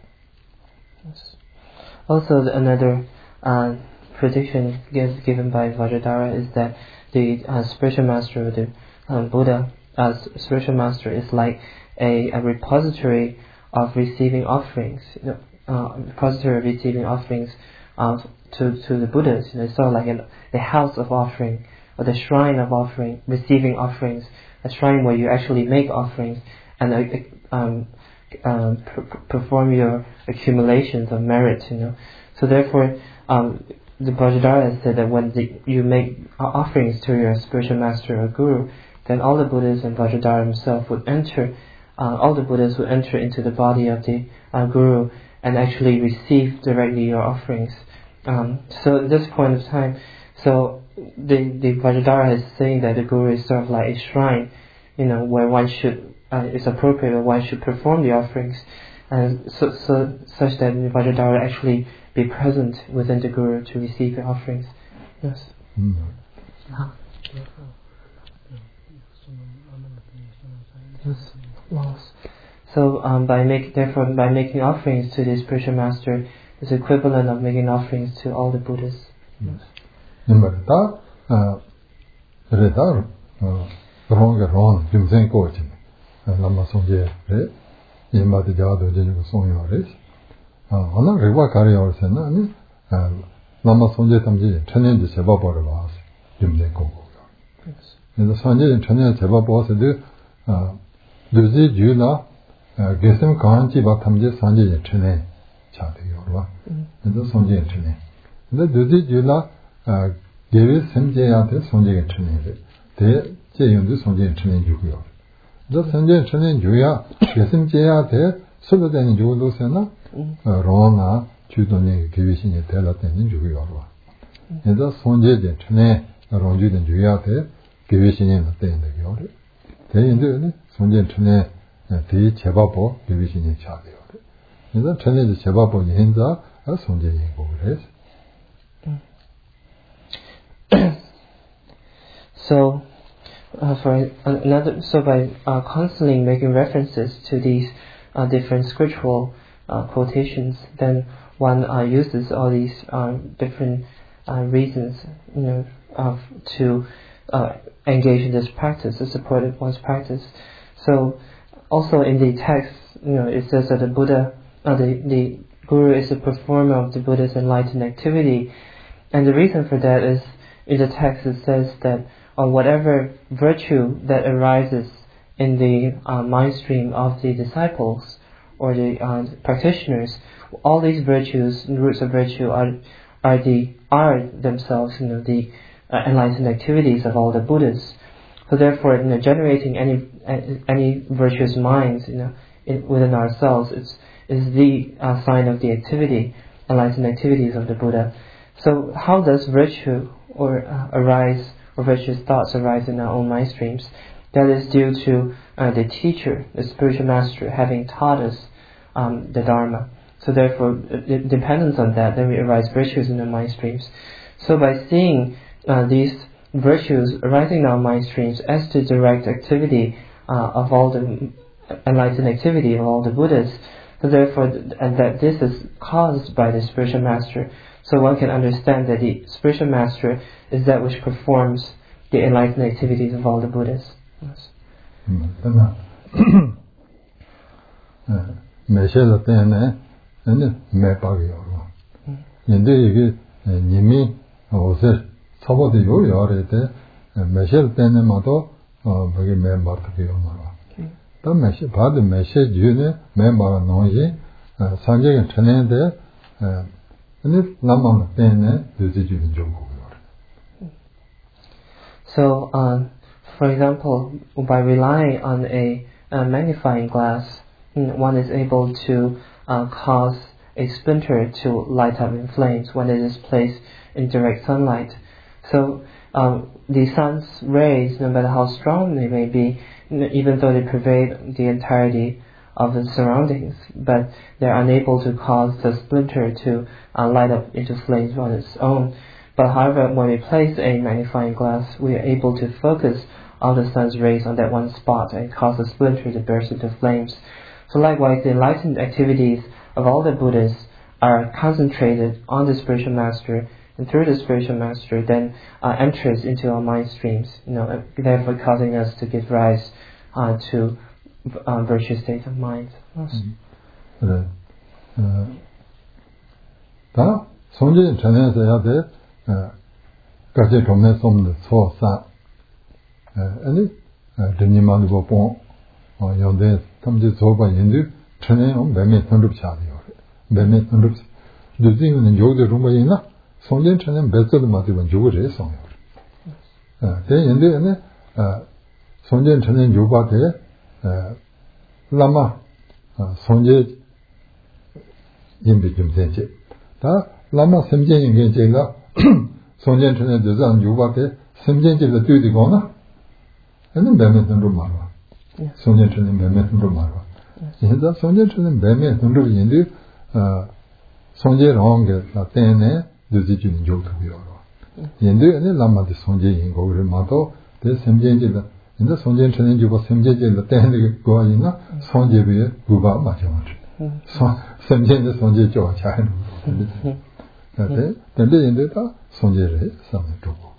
B: Also, another uh, prediction given by Vajradhara is that the uh, spiritual master of the um, Buddha, uh, spiritual master, is like a, a repository of receiving offerings, you know, uh, repository of receiving offerings uh, to to the Buddhas. You know, it's sort of like an, a house of offering, or the shrine of offering, receiving offerings, a shrine where you actually make offerings and uh, um, um, pr- perform your accumulations of merit. You know, so therefore, um, the Vajradhara said that when the, you make offerings to your spiritual master or guru, then all the Buddhas and Vajradhara himself would enter. Uh, all the Buddhas would enter into the body of the uh, guru and actually receive directly your offerings. Um, so at this point of time, so the the Vajradhara is saying that the guru is sort of like a shrine, you know, where one should uh, it's appropriate where one should perform the offerings, and so so such that the Vajradhara actually be present within the guru to receive the offerings. Yes.
A: Mm.
B: Uh-huh. Yes, loss. So um, by make, therefore, by making offerings to the spiritual master is equivalent of making offerings to all the Buddhas. Yes.
A: Number that, redar, wrong, wrong, jumsen coaching, lama sonje, yemba de jado jenju song yores. Ana rewa kari yores na ni lama sonje tamji chenen de seba bor was, jumsen ko. Yes. The sonje chenen seba bor se de duzi jula gesem kanchi ba tamje sanje chenen cha de yorwa. The sonje chenen. The duzi jula gewe semjeyate sonje chenen de je yundu sonje chenen juguyor. The sonje chenen juya gesem jeyate solo den julo sena rona chudoni gewe shinye tela den juguyorwa. The sonje de chenen ronju den juyate gewe shinye den de yor. De yundu sonje chenen de 제바보 비비신이 차대요. 그래서 전에 제바보 현자 sonje yengo 그래서.
B: So, uh, for another, so by uh, constantly making references to these uh, different scriptural uh, quotations, then one uh, uses all these uh, different uh, reasons, you know, uh, to uh, engage in this practice, to support one's practice. So, also in the text, you know, it says that the Buddha, uh, the the Guru is the performer of the Buddha's enlightened activity, and the reason for that is in the text it says that or whatever virtue that arises in the uh, mind stream of the disciples or the uh, practitioners, all these virtues, roots of virtue, are are the are themselves, you know, the uh, enlightened activities of all the Buddhas. So therefore, you know, generating any any virtuous minds, you know, in, within ourselves, it's is the uh, sign of the activity, enlightened activities of the Buddha. So how does virtue or uh, arise? Or virtuous thoughts arise in our own mind streams? That is due to uh, the teacher, the spiritual master, having taught us um, the Dharma. So therefore, it depends on that, then we arise virtues in our mind streams. So by seeing uh, these virtues arising in our mind streams as the direct activity uh, of all the enlightened activity of all the Buddhas, so therefore, and that this is caused by the spiritual master. So one can understand that the spiritual master is that which performs the enlightened activities of all the Buddhas. Yes. So, um, for example, by relying on a, a magnifying glass, one is able to uh, cause a splinter to light up in flames when it is placed in direct sunlight. So, um, the sun's rays, no matter how strong they may be, even though they pervade the entirety of the surroundings, but they're unable to cause the splinter to uh, light up into flames on its own. But however, when we place a magnifying glass, we are able to focus all the sun's rays on that one spot and cause the splinter to burst into flames. So likewise, the enlightened activities of all the Buddhas are concentrated on the spiritual master, and through the spiritual master then uh, enters into our mind streams, you know, therefore causing us to give rise uh, to uh, virtuous states of mind. Yes.
A: 다 손질 전에서 해야 돼. 같이 동네 솜도 소사. 아니 드니만 보고 어 연대 탐지 저바 인도 전에 매매 선룹 차요. 매매 선룹 두지는 요데 rumbayina 손질 전에 배서도 맞으면 요거를 해서. 어, 대 인도에는 어 손질 전에 요바데 어 라마 손질 임비 좀 되지. 다 라마 semjen인 게 제가 손질 전에 저장 요바데 semjen지를 뛰디거나 얘는 매매선으로 말아. 손질 전에 매매선으로 말아. 그래서 손질 전에 매매선으로 인데 어 손질 롱게 때문에 두지진 요도 비어로. 인데 얘는 라마데 손질인 거를 마도 대 semjen지가 근데 손전 전에 주고 semjeje 때는 거 있나 손제비에 구바 맞죠. 손 semjeje 손제 줘 차는 거. 근데 근데 인데다 손제를 삼는 거고.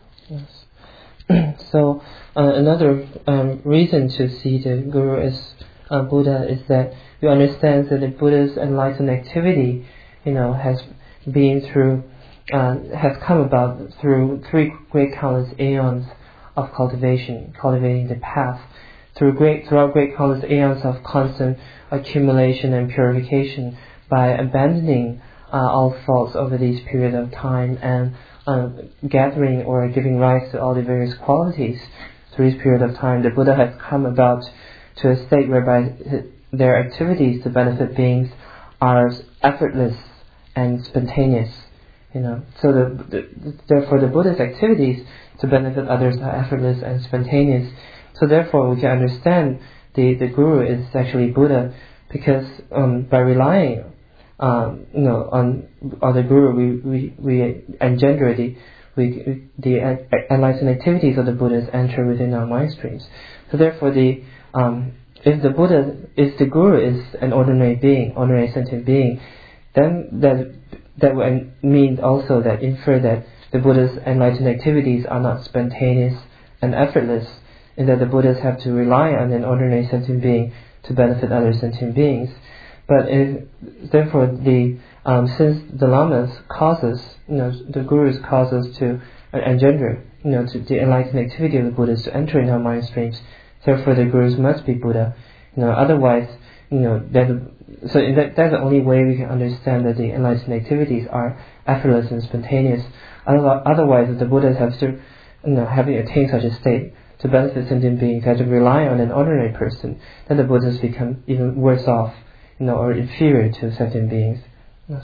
B: So uh, another um, reason to see the Guru as uh, Buddha is that we understand that the Buddha's enlightened activity, you know, has been through, uh, has come about through three great countless aeons of cultivation, cultivating the path, through great, throughout great countless aeons of constant accumulation and purification, by abandoning uh, all faults over these periods of time and uh, gathering or giving rise to all the various qualities through this period of time. The Buddha has come about to a state whereby their activities to benefit beings are effortless and spontaneous. You know, so the, the, therefore the Buddha's activities to benefit others are effortless and spontaneous. So therefore we can understand the, the Guru is actually Buddha, because um, by relying um, you know, on on the Guru, we, we, we engender the we, the enlightened activities of the Buddhas enter within our mind streams. So therefore the um, if the Buddha, if the Guru is an ordinary being, ordinary sentient being, then that that would mean also that infer that the Buddha's enlightened activities are not spontaneous and effortless, in that the Buddhas have to rely on an ordinary sentient being to benefit other sentient beings. But if, therefore, the um, since the lamas causes, you know, the Gurus cause us to uh, engender, you know, to the enlightened activity of the Buddhas to enter in our mind streams. Therefore, the Gurus must be Buddha. You know, otherwise, you know, that so in that, that's the only way we can understand that the enlightened activities are effortless and spontaneous. Otherwise, if the Buddhas have to, you know, having attained such a state to benefit sentient beings, have to rely on an ordinary person, then the Buddhas become even worse off, you know, or inferior to sentient beings. Yes.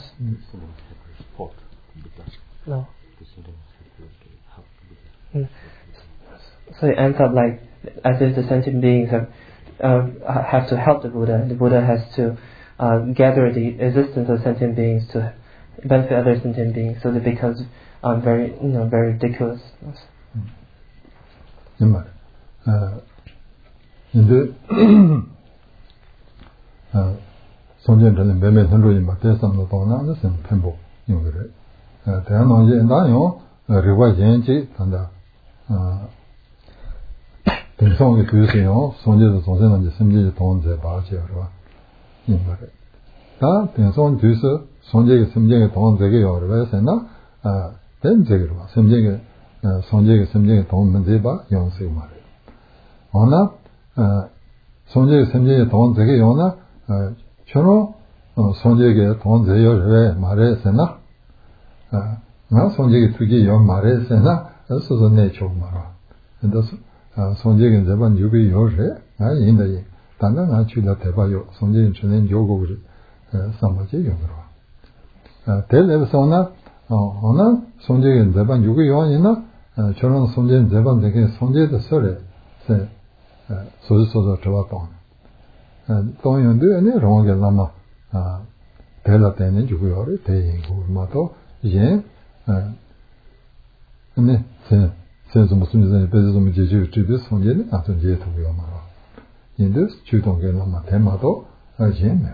B: No. Mm. So it ends up like as if the sentient beings have uh, have to help the Buddha. The Buddha has to uh, gather the existence of sentient beings to benefit other sentient beings. So it becomes um, very, you know, very ridiculous. Yes.
A: Mm. Uh, in the uh, 손전들은 매매 흔들이 막 대상도 도나는 선 펜보 용거를 대한은 이제 나요 리와 연지 단다 어 대성의 교수요 손전도 선생은 이제 심지어 돈제 바지어로 인거를 다 대성 교수 손전의 심지어 돈제게 요르에서나 아 된제로 심지어 손전의 심지어 돈 문제 봐 용세 말이에요. 어나 어 손전의 심지어 돈제게 요나 어 저는 손제게 돈 제요를 말했으나 나 손제게 투기 요 말했으나 그래서 내초 말아. 그래서 손제게 저번 유비 요래 나 인데 단단 아치다 대바요 손제인 전에 요고를 삼바지 요거로. 텔레비전나 어 어나 손제게 저번 유비 요이나 저는 손제인 저번 되게 손제도 설에 세 소소소 저왔던 동연도 아니 롱게 남아 아 대라 때는 주고요 대인고 마도 이제 근데 세 세서 무슨 일이 배서 문제 주지 손제는 아주 이제 도고요 말아 인도 주동게 남아 대마도 이제 매요.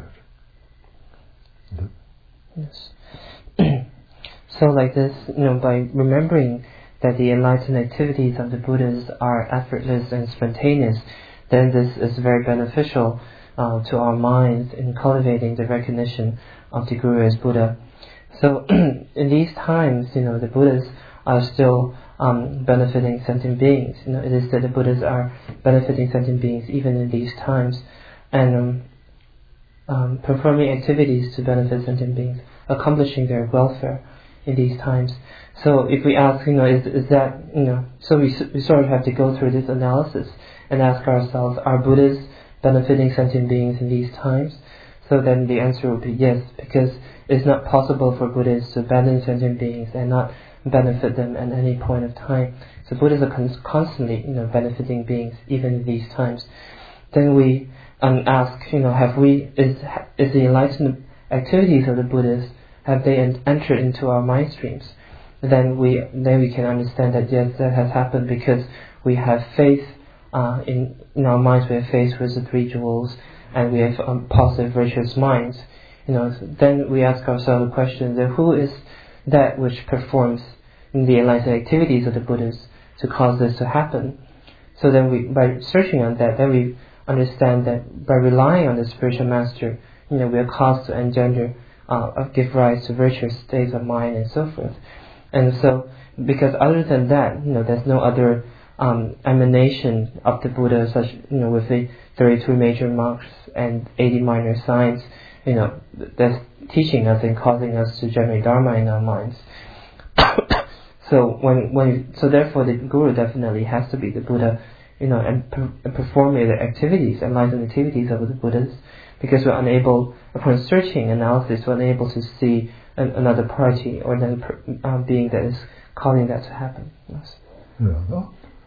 B: Yes. So like this, you know, by remembering that the enlightened activities of the Buddhas are effortless and spontaneous, then this is very beneficial Uh, to our minds in cultivating the recognition of the Guru as Buddha. So in these times, you know, the Buddhas are still um, benefiting sentient beings. You know, it is that the Buddhas are benefiting sentient beings even in these times, and um, um, performing activities to benefit sentient beings, accomplishing their welfare in these times. So if we ask, you know, is is that, you know, so we we sort of have to go through this analysis and ask ourselves, are Buddhas benefiting sentient beings in these times? So then the answer would be yes, because it's not possible for Buddhas to abandon sentient beings and not benefit them at any point of time. So Buddhas are con- constantly, you know, benefiting beings even in these times. Then we um, ask, you know, have we is is the enlightened activities of the Buddhas, have they en- entered into our mind streams? Then we then we can understand that yes, that has happened because we have faith uh, in, in our minds we are faced with the three jewels, and we have um, positive, virtuous minds, you know, then we ask ourselves the question: then who is that which performs in the enlightened activities of the Buddhas to cause this to happen? So then, we, by searching on that, then we understand that by relying on the spiritual master, you know, we are caused to engender, uh, give rise to virtuous states of mind and so forth. And so, because other than that, you know, there's no other um, emanation of the Buddha, such, you know, with the thirty-two major marks and eighty minor signs, you know, that's teaching us and causing us to generate dharma in our minds. so when when so therefore the guru definitely has to be the Buddha, you know, and, per, and perform the activities, enlightened activities of the Buddhas, because we're unable, upon searching analysis, we're unable to see an, another party or another per, uh, being that is causing that to happen. Yes.
A: Yeah.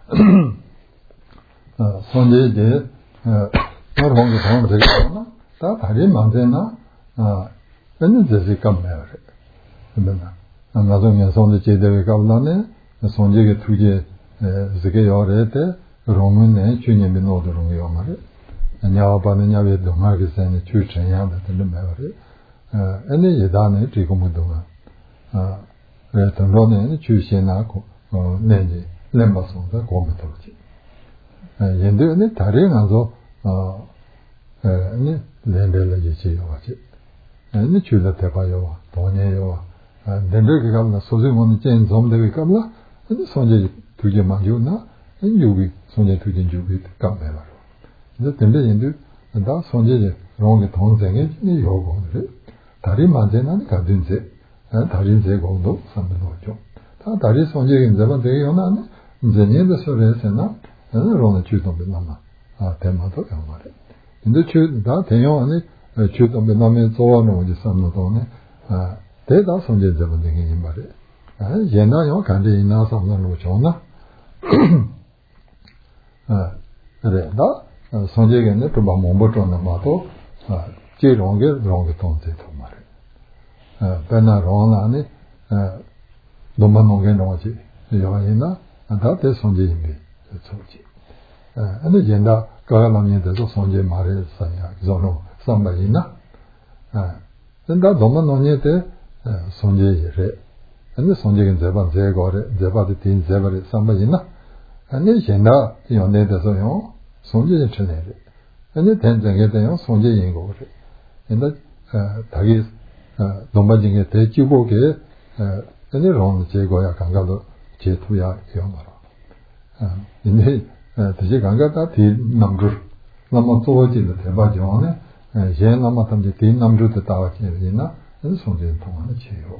A: Sunday day, not only from the Ghana, that I remember now, when is the come here? Another one is on the Jedi Gavlane, the Sunday to the Zigay or Rete, Roman and Junior Minod Romeo, and Yabanaya with the Marcus and the church and Yabba and the Mary, and the Yadane Tricomodoma, Return Ronnie and the Church and Ako, or Nenji, Lembason, the Comatology. Yendu ne taring azo ne lendele yichi yowachi ne chula tepa yowa donye yowa dendle ke kamla sozi moni chen zomde ke kamla ne sonje tuje magyo na ne yubi sonje tuje yubi kambe baro ne dendle yendu da sonje je ronge thonzenge ne yogo ne tari manje na ka dinse tari je gondo sambe nojo ta tari sonje ke zaba de yona ne zenye de sore sena rona chūtōmbi nāma tēmā tō kāngā rē. Indu chū, dā tēnyō ane chūtōmbi nāmi tsōwa nō jī sāma tō ne, tē dā sōngjē jabu dēngi yīmbā rē. Yendā yō kāndē yīnā sāma nō chō na, rē, dā sōngjē gāne tūpa mōmbō chō na mā tō, jī rōngi rōngi tōngzē tō mā rē. Pēnā rōngā ane, dōmbā nōngi nōngī yō yīnā, dā tē sōngjē yīmbī. And again, the Galamia does Sonja Maria Saya, Zono, Sambaina. Then that Doman on yet, Sonja, and the Sonja in Zeba, Zegore, Zeba the Tin Zebari, Sambaina. And then Jenda, your neighbors on your Sonja in Chenere. And the tens and get the Sonja in Gore. And that Tagis Domajing at Techiboke, and the wrong Jegoya Kangado, Chetuya Yomara. In the Gangata, T. Namdru, Namato, the Tebajone, and Jena Matam, the T. Namdru, the Tawakina, and so the Tomanachi.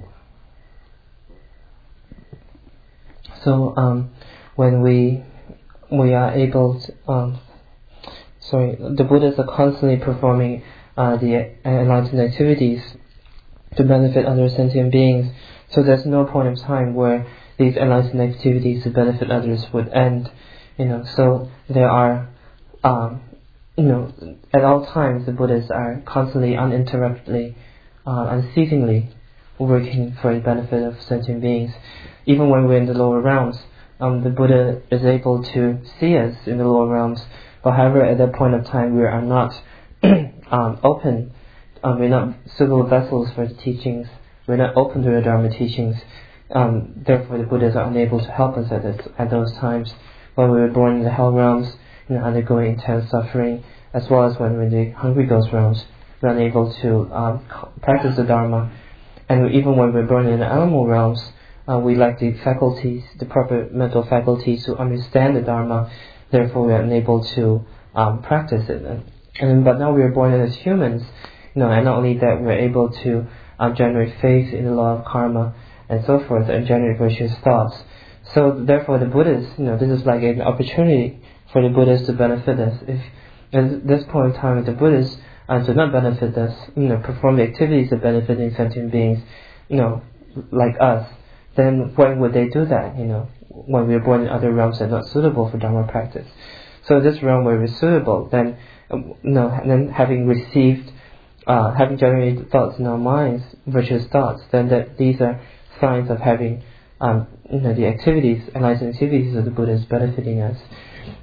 B: So, um, when we we are able to, um, sorry, the Buddhas are constantly performing uh, the enlightened activities to benefit other sentient beings, so there's no point of time where these enlightened activities to benefit others would end, you know. So there are, um, you know, at all times the Buddhas are constantly, uninterruptedly, uh, unceasingly working for the benefit of sentient beings. Even when we're in the lower realms, um, the Buddha is able to see us in the lower realms. But however, at that point of time, we are not um, open. Um, we're not suitable vessels for the teachings. We're not open to the Dharma teachings. Um, therefore, the Buddhas are unable to help us at, this, at those times when we were born in the hell realms, you know, undergoing intense suffering, as well as when we're in the hungry ghost realms, we're unable to um, practice the Dharma. And even when we're born in the animal realms, uh, we lack the faculties, the proper mental faculties to understand the Dharma. Therefore, we're unable to um, practice it. And, and but now we are born as humans, you know, and not only that, we're able to uh, generate faith in the law of karma and so forth, and generate virtuous thoughts. So therefore the Buddhas, you know, this is like an opportunity for the Buddhas to benefit us. If at this point in time the Buddhas uh, do not benefit us, you know, perform the activities of benefiting sentient beings, you know, like us, then when would they do that, you know, when we are born in other realms that are not suitable for Dharma practice? So in this realm where we're suitable, then, you know, and then having received, uh, having generated thoughts in our minds, virtuous thoughts, then that these are signs of having, um, you know, the activities, enlightened activities of the Buddhas benefiting us.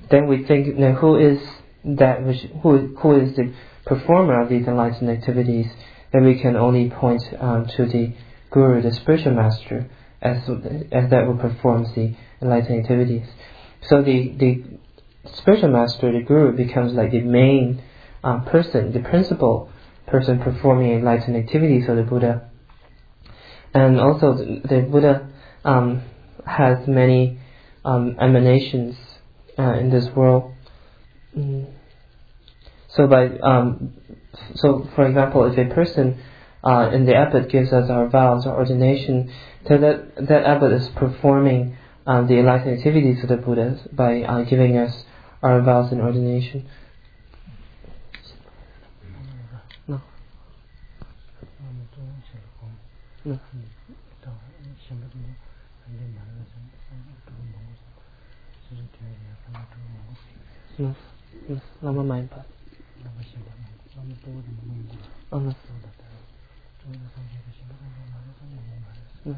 B: then we think, you know, who is that which who who is the performer of these enlightened activities? Then we can only point um, to the Guru, the spiritual master, as as that who performs the enlightened activities. So the the spiritual master, the Guru, becomes like the main uh, person, the principal person performing enlightened activities of the Buddha. And also the, the Buddha um, has many um, emanations uh, in this world. Mm. So by um, so for example, if a person uh, in the abbot gives us our vows or ordination, so that that abbot is performing um, the enlightened activities of the Buddha by uh, giving us our vows and ordination. No. No. No. No. Lama mind but. Oh, no. No.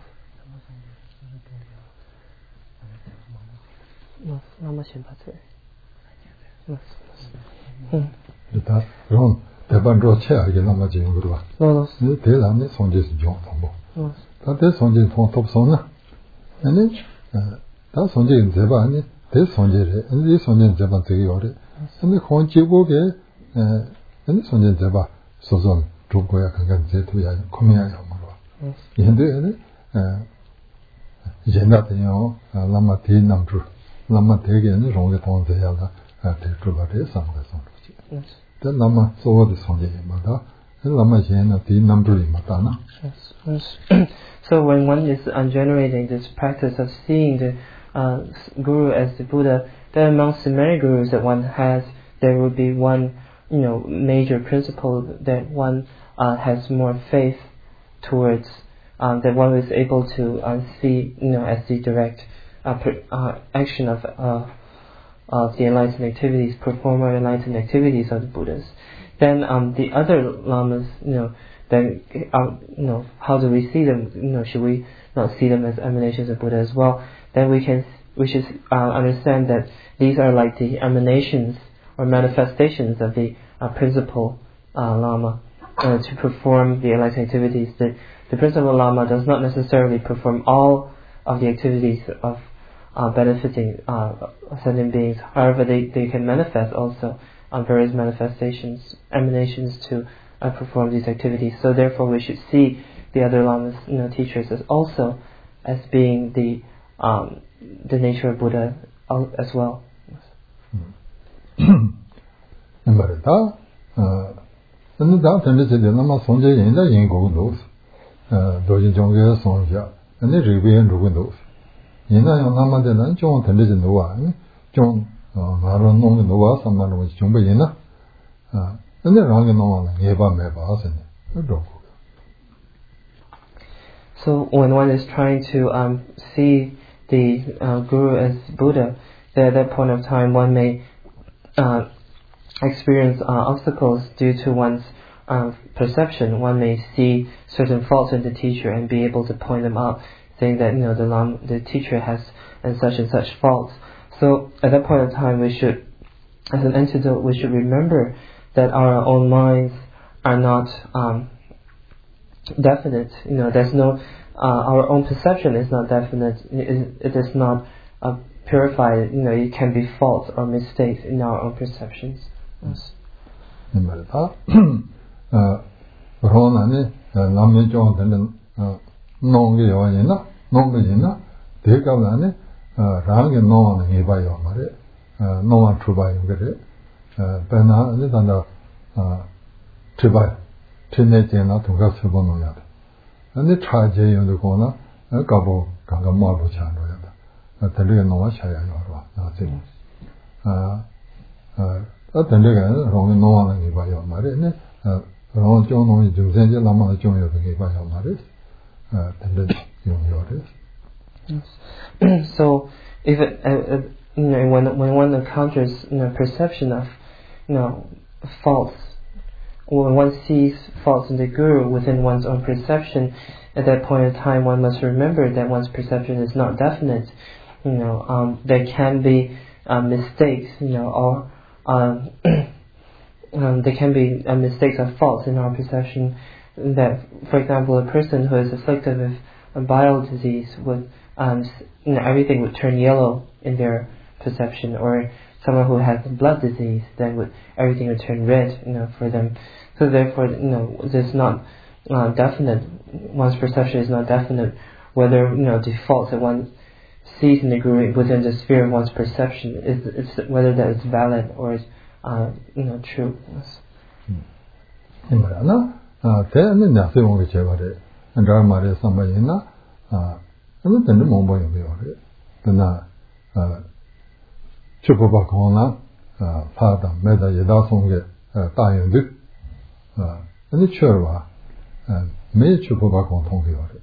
B: No. Lama sympathy. No. Hmm.
A: Ita ron teban ro che age lama jing guru ba.
B: No, no.
A: Ni de la ni song je si jong tong bo.
B: No.
A: Ta de song je thong top song na. Ani ta song je de ba ni de song je re. Ani song je de ba de yo re. Ani khon ji bo ge eh ani song je de ba so so zhu go ya kan kan je tu ya kom ya ya ma ba. Yin de ani eh yin da de yo lama ti nam zhu. Lama de ge ni rong ge tong ze ya la de zhu ba de sang de song zhu.
B: Yes.
A: The lama so the song je ma da. The lama je na ti nam zhu ma da na.
B: Yes. Yes. So when one is um, generating this practice of seeing the uh, Guru as the Buddha, then amongst the many Gurus that one has, there will be one, you know, major principle that one uh, has more faith towards, um, that one is able to uh, see, you know, as the direct uh, per, uh, action of uh, of the enlightened activities, performer enlightened activities of the Buddhas. Then um, the other lamas, you know, then uh, you know, how do we see them? You know, should we not see them as emanations of Buddha as well? Then we can we should uh, understand that these are like the emanations or manifestations of the uh, principal uh, lama uh, to perform the enlightened activities. The the principal lama does not necessarily perform all of the activities of uh, benefiting uh, ascending beings. However, they, they can manifest also on various manifestations, emanations to uh, perform these activities. So therefore, we should see the other lamas, you know, teachers as also as being the um, the nature of Buddha as well.
A: Number da, and da tende je na ma song je yin da yin go do, do yin jong ge song ja, and ne ri bi ru gu do. Yin na yo na ma de na jong tende je no wa, jong ma ro no no wa sa ma ro jong ba yin na. Ah, and ne rang ge no wa nge ba me ba sa ne. Do.
B: So when one is trying to um, see the uh, Guru as Buddha, then at that point of time one may uh, experience uh, obstacles due to one's uh, perception. One may see certain faults in the teacher and be able to point them out, saying that, you know, the lam, the teacher has and such and such faults. So at that point of time, we should, as an antidote, we should remember that our own minds are not um, definite. You know, there's no uh, our own perception is not definite. It, it is not uh, purified. You know, it can be faults or mistakes in our own perceptions. Yes.
A: Nimbarita, Rona ne, Lami John and Nongi Yoina, Nongi Yina, Dekavane, Rangi no one Niba Yomare, no one Truba Yogare, Bena, and the Triba, Trinetena to Gasabonuyat. And the Traje in the corner, a Gabo, Gangamabu Chanoyata, a Telegano Shaya Yorwa, nothing. Attending wrong no one by your marine, wrong John is using the Lama John by your marriage, attended yours.
B: So, if it, uh, uh, you know, when when one encounters, you know, perception of, you know, faults, or when one sees faults in the Guru within one's own perception, at that point in time one must remember that one's perception is not definite. You know, um, there can be uh, mistakes, you know, or um, um, there can be uh, mistakes or faults in our perception. That, for example, a person who is afflicted with a bile disease would, um, you know, everything would turn yellow in their perception, or someone who has a blood disease, then would everything would turn red, you know, for them. So therefore, you know, there's not uh, definite. One's perception is not definite. Whether, you know, the faults that one sees in the guru within the sphere of one's perception is, is whether that is valid or is, uh, you know, true.
A: Hmm. Then the thing we say about it, and there are somebody in that. And then the moment you be on it, then uh, Chupabakona, Pada, Meda Yadasonge, Tayan, and the Churva, May Chupabakon Tongiori.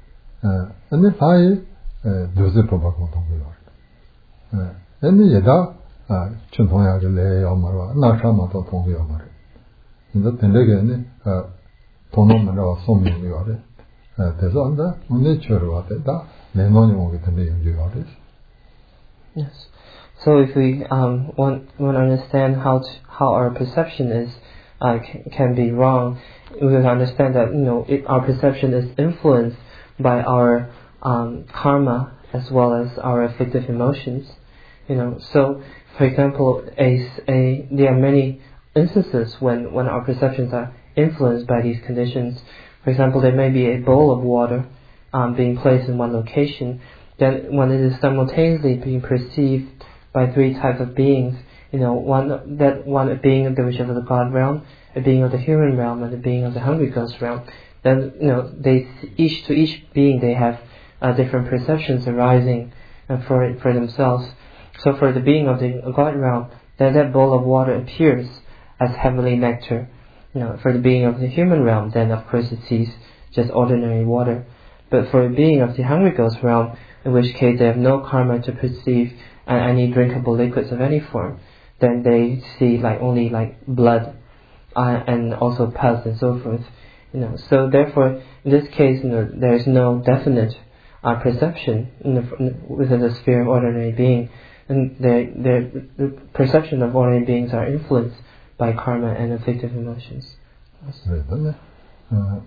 A: And the Fai does it Probakon Tongiori. And the Yada, Chuntoya Lay Omara, Nashamata Tongiori. And the Tendegan, Tonomera or something you are it. There's on the nature of it, that they know you won't get the name you are it.
B: Yes. So if we um, want, want to understand how to, how our perception is uh, c- can be wrong, we will understand that, you know, it, our perception is influenced by our um, karma as well as our afflictive emotions. You know, so for example, a, a there are many instances when, when our perceptions are influenced by these conditions. For example, there may be a bowl of water um, being placed in one location. Then, when it is simultaneously being perceived by three types of beings, you know, one that one a being of the wish of the God realm, a being of the human realm, and a being of the hungry ghost realm. Then, you know, they each to each being they have uh, different perceptions arising uh, for for themselves. So, for the being of the God realm, then that bowl of water appears as heavenly nectar. You know, for the being of the human realm, then of course it sees just ordinary water. But for a being of the hungry ghost realm, in which case they have no karma to perceive uh, any drinkable liquids of any form, then they see like only like blood uh, and also pus and so forth. You know, so therefore, in this case, you know, there is no definite uh, perception in the, within the sphere of ordinary being, and the, the the perception of ordinary beings are influenced by karma and afflictive emotions.
A: Right, then, uh,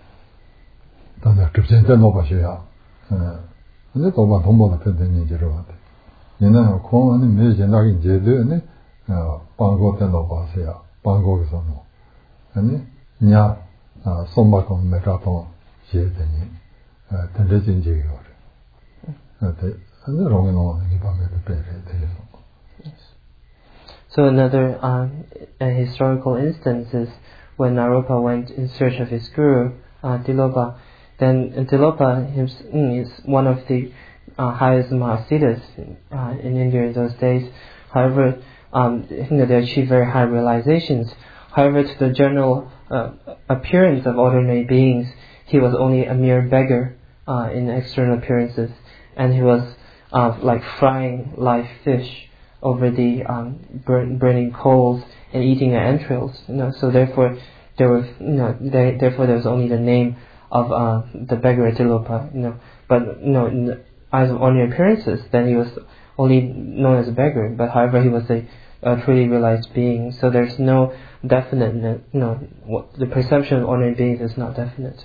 A: then the Christian no Bashia, uh, and the Toba Tombo the Pedin in Jeroat. You know, Kong and Major Nagin Jedu, uh, Bango Tendo Basia, Bango is on. And Nya, Sombakon Metaton, Jedeni, uh, Tendezin Jigor. And the wrong one, if I made the pay.
B: So another um, a historical instance is when Naropa went in search of his guru, uh, Tilopa. Then Tilopa is one of the uh, highest Mahasiddhas uh, in India in those days. However, um, you know, they achieved very high realizations. However, to the general uh, appearance of ordinary beings, he was only a mere beggar uh, in external appearances, and he was uh, like frying live fish over the um, burn, burning coals and eating the entrails. You know, so therefore there was, you know, they, therefore there was only the name of uh, the beggar Tilopa. You know, but you know, in the eyes of ordinary appearances, then he was only known as a beggar. But however, he was a, a truly realized being. So there's no definite, you know, what, the perception of ordinary beings is not definite.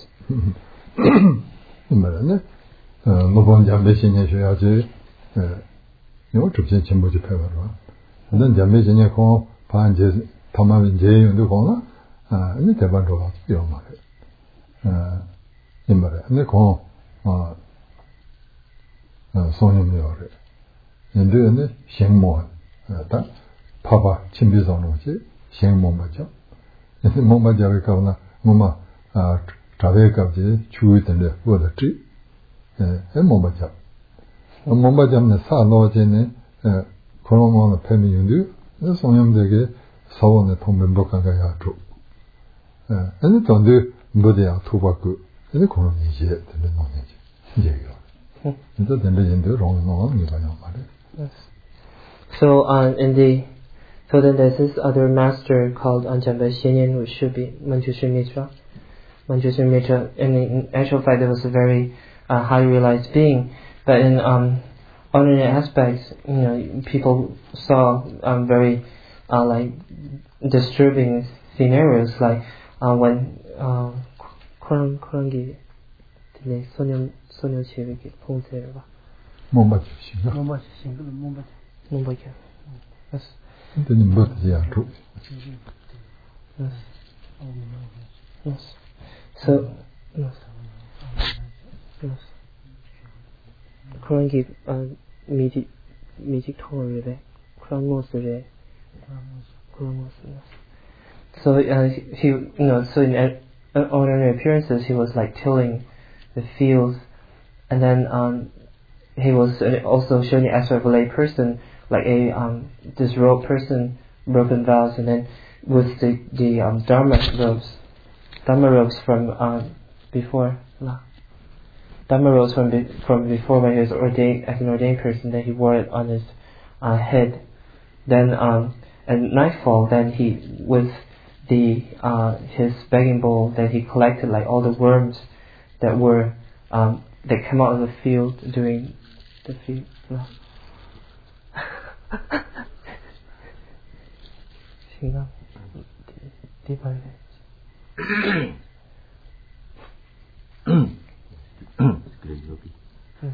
A: You to be Chimbo Peva. And then Jamaican call Panjes, Tamarin J, and the Hona, and the Tabando, your market. Imber, and the call Sonium Yore. And doing it, Shengmo, Papa Chimbizon, Shengmo Maja. And the Moma Javicana, Moma Traveka, chew it and the water tree, and Momaja. Mombajam sa lojene Koromo Pemi Yundu, the Sonyam Dege, Sawan the Tombokanga Yatru. And it on the Buddha Tubaku, and the Koromi Jet, and the knowledge. Jago. And then the Hindu wrong on
B: Yes. So, uh, in the so then there's this other master called Anjamba Shenyan, which should be Manjushri Mitra. Manjushri Mitra, and in actual fact, there was a very uh, highly realized being. But in um, ordinary aspects, you know, people saw um, very uh, like disturbing scenarios, like uh, when 그런 그런 게 되게 소년 소년체에게 봉쇄가
A: 몸바치신가?
C: 몸바치신가? 몸바치.
B: 몸바치. Yes.
A: 근데 뭐지 않고.
B: Yes. Yes. So. Yes. Yes. 그런 게 미직 미직 통화를 그런 것을 그런 것을. So uh, he, you know, so in uh, ordinary appearances, he was like tilling the fields, and then um, he was also showing the aspect of a lay person, like a um, disrobed person, broken vows, and then with the the um, dharma robes, dharma robes from um, before, no. Dharma robes from be, from before when he was ordained as an ordained person. Then he wore it on his uh, head. Then um, at nightfall, then he with the uh, his begging bowl that he collected like all the worms that were um, that came out of the field during the field. No. Yes.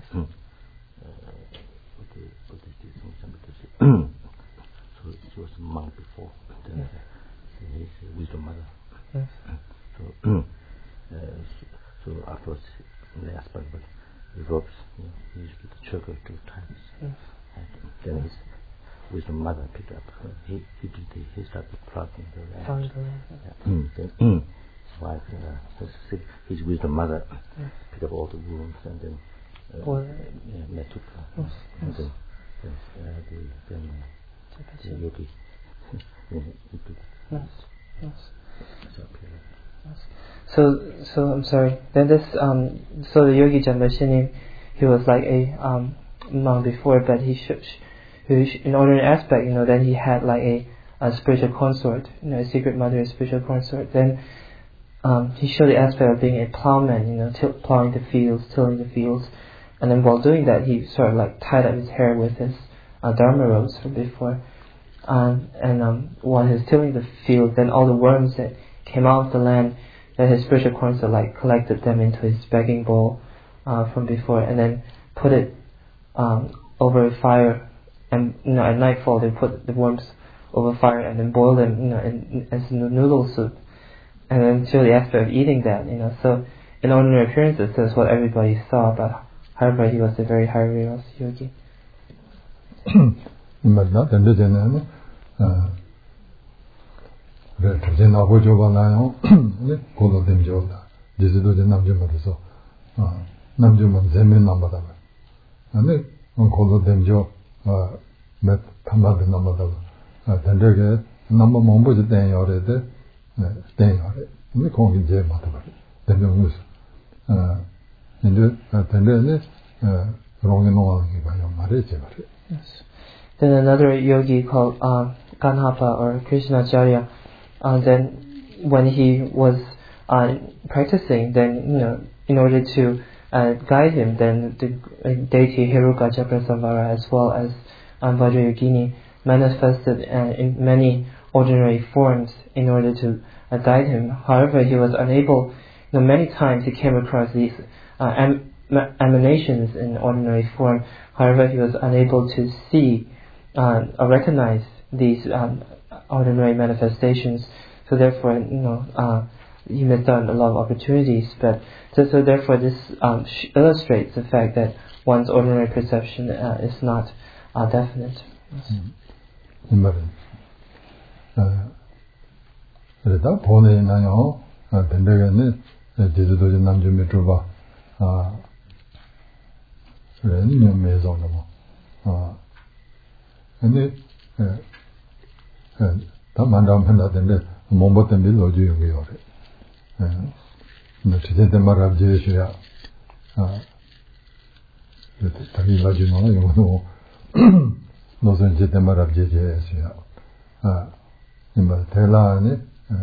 C: So she was a monk before. Then
B: yes.
C: His wisdom mother.
B: Yes.
C: So, uh, so afterwards, in the aspect of the ropes, you know, he used to choke two times.
B: Yes.
C: And then his wisdom mother picked up. Uh, he he did the, he started plugging the land. Yeah. Then his wife, uh, his, his wisdom mother, yes. picked up all the wounds and then uh, well, yeah, met took uh, yes. and then then uh, the then uh, the yogi.
B: Yes, yes. Yes. So, so I'm sorry. Then this, um, so the Yogi Jambashini, he was like a um, monk before, but he, sh- sh- in ordinary aspect, you know, then he had like a, a spiritual consort, you know, a secret mother, a spiritual consort. Then um, he showed the aspect of being a plowman, you know, till- plowing the fields, tilling the fields, and then while doing that, he sort of like tied up his hair with his uh, dharma robes from before. Um, and um, while he was tilling the field, then all the worms that came out of the land, then his spiritual consort like collected them into his begging bowl uh, from before, and then put it um, over a fire. And you know, at nightfall, they put the worms over fire and then boil them, you know, in, in, as noodle soup, and then show the aspect of eating that, you know. So in ordinary appearances, that's what everybody saw. But however, he was a very high real yogi.
A: 맞나? 된대잖아요. 아. 그래, 저제 나고 줘봐나요. 네, 고도 됨죠다. 제주도 제 남주만에서 아, 남주만 재면 남바다. 아니, 고도 됨죠. 아, 몇 담바도 남바다. 아, 된대게 남바 몸보지 된요래데. 네, 된요래. 근데 거기 제 맞다. 된명무스. 아, 이제 된대네. 아, 그런 게 나오는 게 봐요. 말이지 말이.
B: Yes. Then another yogi called uh, Ganhapa or Krishnacharya, uh, then when he was uh, practicing, then you know, in order to uh, guide him, then the uh, deity Heruka Chakrasamvara as well as um, Vajrayogini manifested uh, in many ordinary forms in order to uh, guide him. However, he was unable. You know, many times he came across these uh, em- emanations in ordinary form. However, he was unable to see uh, or recognize these um, ordinary manifestations. So therefore, you know, uh, he missed out on a lot of opportunities. But so, so therefore, this um, sh- illustrates the fact that one's ordinary perception uh, is not uh, definite.
A: 이 말은 아, 그래도 보내나요? 아, 된다겠네. 제주도 남주미 줘봐. 아, 그래, 님매서 뭐. 아, 근데 에, 에, 다 만담 한다던데 몸 때문에 로지 용이요. 예. 근데 제대로 말하면 제시야. 아. 그래도 자기 가지고 이거는 노선 제대로 말하면 제시야. 아. 이마 대라니 에.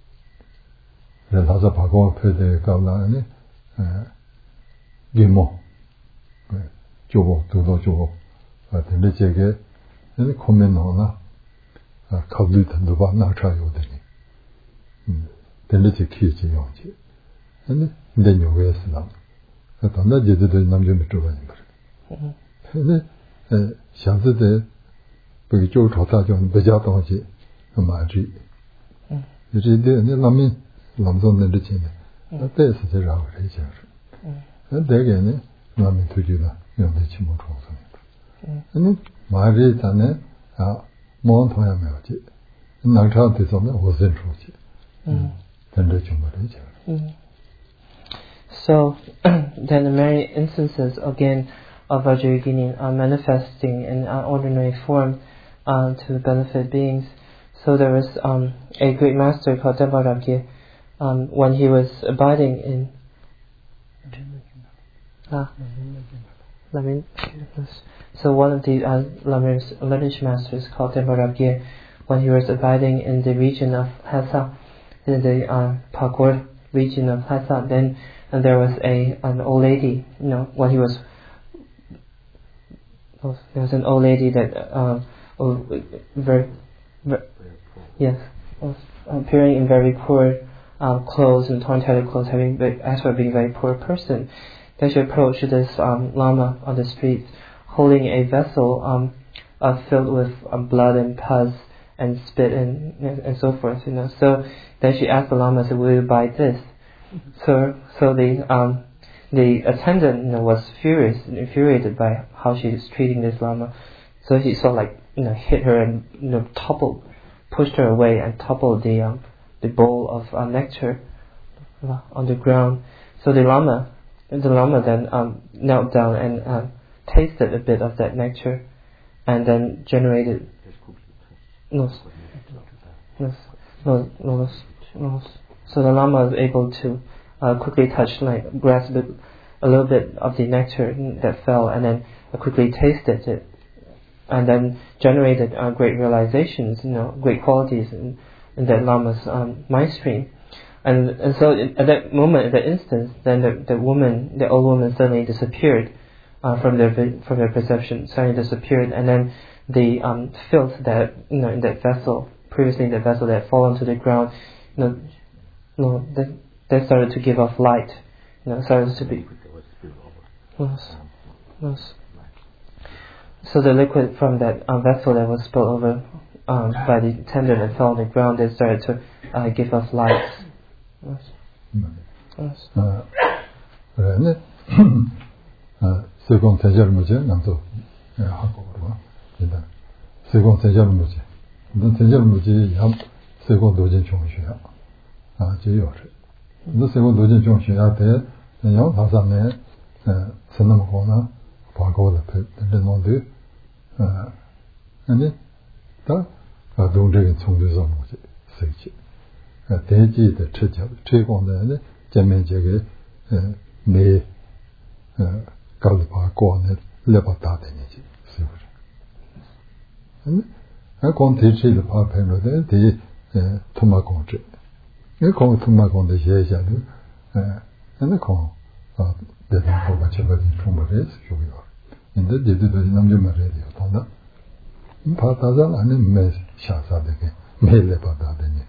A: 그래서 바고 표대 가라니 에. 기모. 예. 조고 두도 조고 아 근데 제게 이 코멘노나 아 갑리도 누가 나차요 되니 음 근데 제 키지 용지 근데 근데 요에스나 그래서 나 제대로 남좀 들어가는 거예요 근데 에 샤즈데 거기 쪽 좋다 좀 beja 동지 마지 음 이제 내 남이 남존는 되지 그때서 제가 그러죠 음 근데 남이 두지나 연대 침못 통성이다 음 말이 전에 아 뭔 통하면지 나차 돼서는 오선 주지 음 근데 좀 말이죠
B: 음 So then the many instances again of Vajrayogini are manifesting in uh, ordinary form uh, to benefit beings. So there was um, a great master called Devarabhya um, when he was abiding in ah, so one of the uh, lineage masters called Devarabhya when he was abiding in the region of Hasa, in the uh, Pakur region of Hasa, then and there was a an old lady, you know, when he was there was an old lady that uh, was very, very yes was appearing in very poor uh, clothes and torn tattered clothes, having asked for being a very poor person. Then she approached this um, lama on the street, holding a vessel um, uh, filled with um, blood and pus and spit and and so forth, you know. So then she asked the lama, "So will you buy this?" So, so the um, the attendant, you know, was furious, infuriated by how she is treating this lama. So he sort of like, you know, hit her and, you know, toppled, pushed her away and toppled the um, the bowl of uh, nectar uh, on the ground. So the lama, the lama then um, knelt down and uh, tasted a bit of that nectar, and then generated. No, no, no, no, no. So the lama was able to uh, quickly touch, like grasp a, a little bit of the nectar that fell, and then uh, quickly tasted it, and then generated uh, great realizations, you know, great qualities in, in that lama's um, mind stream. And and so at that moment, at that instance, then the, the woman, the old woman, suddenly disappeared uh, from their from their perception. Suddenly disappeared, and then the um, filth that, you know, in that vessel, previously in that vessel that had fallen to the ground, you know. No, they, they started to give off light. You know, started to be. Yes, yes. So the liquid from that uh, vessel that was spilled over um, by the tendon and fell on the ground, they started to uh, give off light. Yes. Yes.
A: 그러네. 아, 세공 대절 문제 남도 하고 그러고. 일단 세공 대절 문제. 너 대절 문제 양 세공 도진 총시야. 아, 제요를. 너 세고 노진 좀 쉬야 돼. 그냥 가서네. 에, 선넘거나 바고를 되는데 어. 아니. 다 동적인 총대서 뭐지? 세지. 아, 대지의 최저 최고는 전면적에 에, 매 어, 갈바고는 레바다 되는지. 세고. 아니. 아, 콘테치의 파편으로 대 에, 토마공주. 이 공통마공의 제시하는 에 근데 공 어, 대단 거가 제가 정말에 좋아요. 근데 제대로 남좀 말해야 돼요. 돈다. 바다자 안에 매 샤사되게 매일 바다되니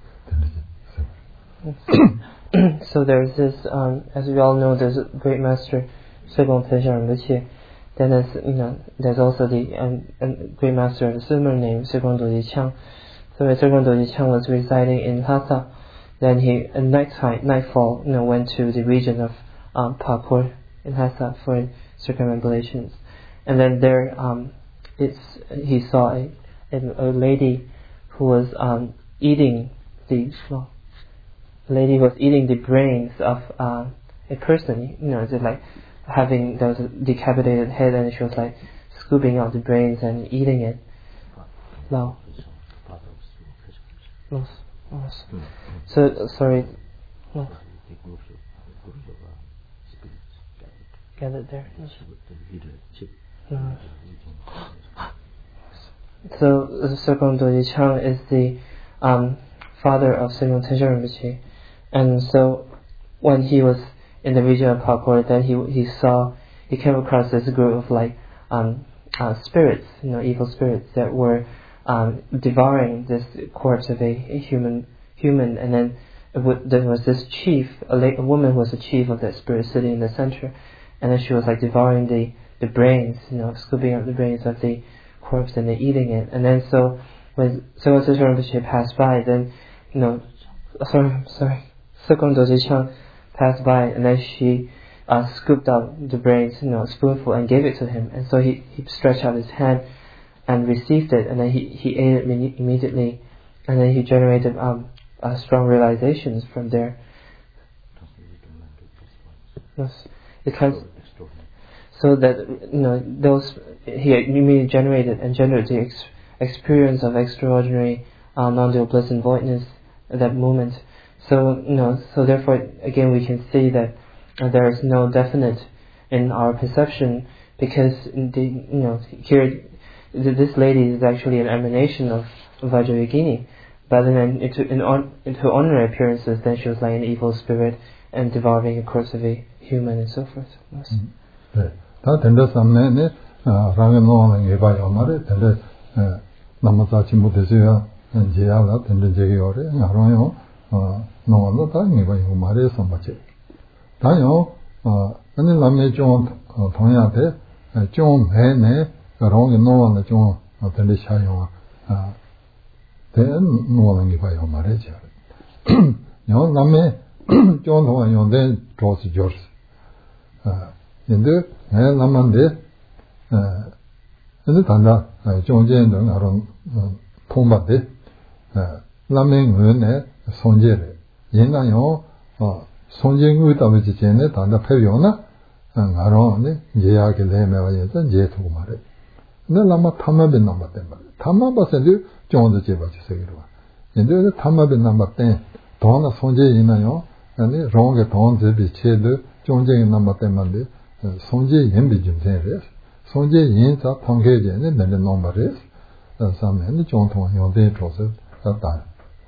A: 되는지.
B: So there's this, um, as we all know, there's a great master, Segong Tensha Rinpoche. Then there's, you know, there's also the um, um, great master of a similar name, Segong Dorje Chang. So when Segong Dorje Chang was residing in Lhasa, then he, at night time, nightfall, you know, went to the region of um, Pakur in Hasa for circumambulations, and then there, um, it's he saw a, a, a lady who was um, eating the well, a lady who was eating the brains of uh, a person. You know, just like having there was a decapitated head, and she was like scooping out the brains and eating it. No. No. Yes. So, sorry. Yes. Gathered there. Yes. So, Segong Dorje Chang is the um, father of Segong Tensha Rinpoche, and so when he was in the region of Pakur, then he he saw he came across this group of like um, uh, spirits, you know, evil spirits that were um, devouring this corpse of a, a human human, and then it would, there was this chief, a, la- a woman who was the chief of that spirit sitting in the center, and then she was like devouring the, the brains, you know, scooping up the brains of the corpse and then eating it. And then so when Sogol Tsusho Rinpoche passed by, then, you know, sorry, sorry, Sogol Dorje Chang passed by, and then she uh, scooped out the brains, you know, a spoonful, and gave it to him. And so he, he stretched out his hand and received it, and then he, he ate it imme- immediately, and then he generated um, uh, strong realizations from there. Yes, because so that, you know, those he immediately generated and generated the ex- experience of extraordinary uh, non-dual bliss and voidness at that moment. So, you know, so therefore again we can see that uh, there is no definite in our perception, because the, you know, here this lady is actually an emanation of Vajrayogini, but then into in on, into ordinary appearances, then she was like an evil spirit and devouring a corpse of a human and so forth. Yes.
A: 네, 다 된다 삼네네 라면 넣는 게 봐요 말에 된다 남자 친구 되세요 이제야라 된다 제기요래 나로요 어 너는 다 이거 봐요 말에 선바지 다요 어 아니 라면 좀 동야대 좀 해네 그런 게 넣는 좀 된다 샤요 아 된 넣는 게 봐요 말이죠 요 라면 좀 동안 용된 조스 조스 아 근데 내 남한테 어 근데 단다 중间등 그런 통받대 어 남행은에 손제를 옛날요 어 손제의 답이 전에 단다 배우나 가로네 예약을 내면서 이제 두고 말해 근데 남아 탐마빈 남았대 말 탐마버서도 정도 제바지세요 근데 탐마빈 남았대 돈 손제 있나요 아니 롱게 돈 제비 체도 중间남았대 말데 손제 연비 좀 되래. 손제 인사 통계제는 내가 넘버레스. 사면은 정통 용대 프로세스 같다.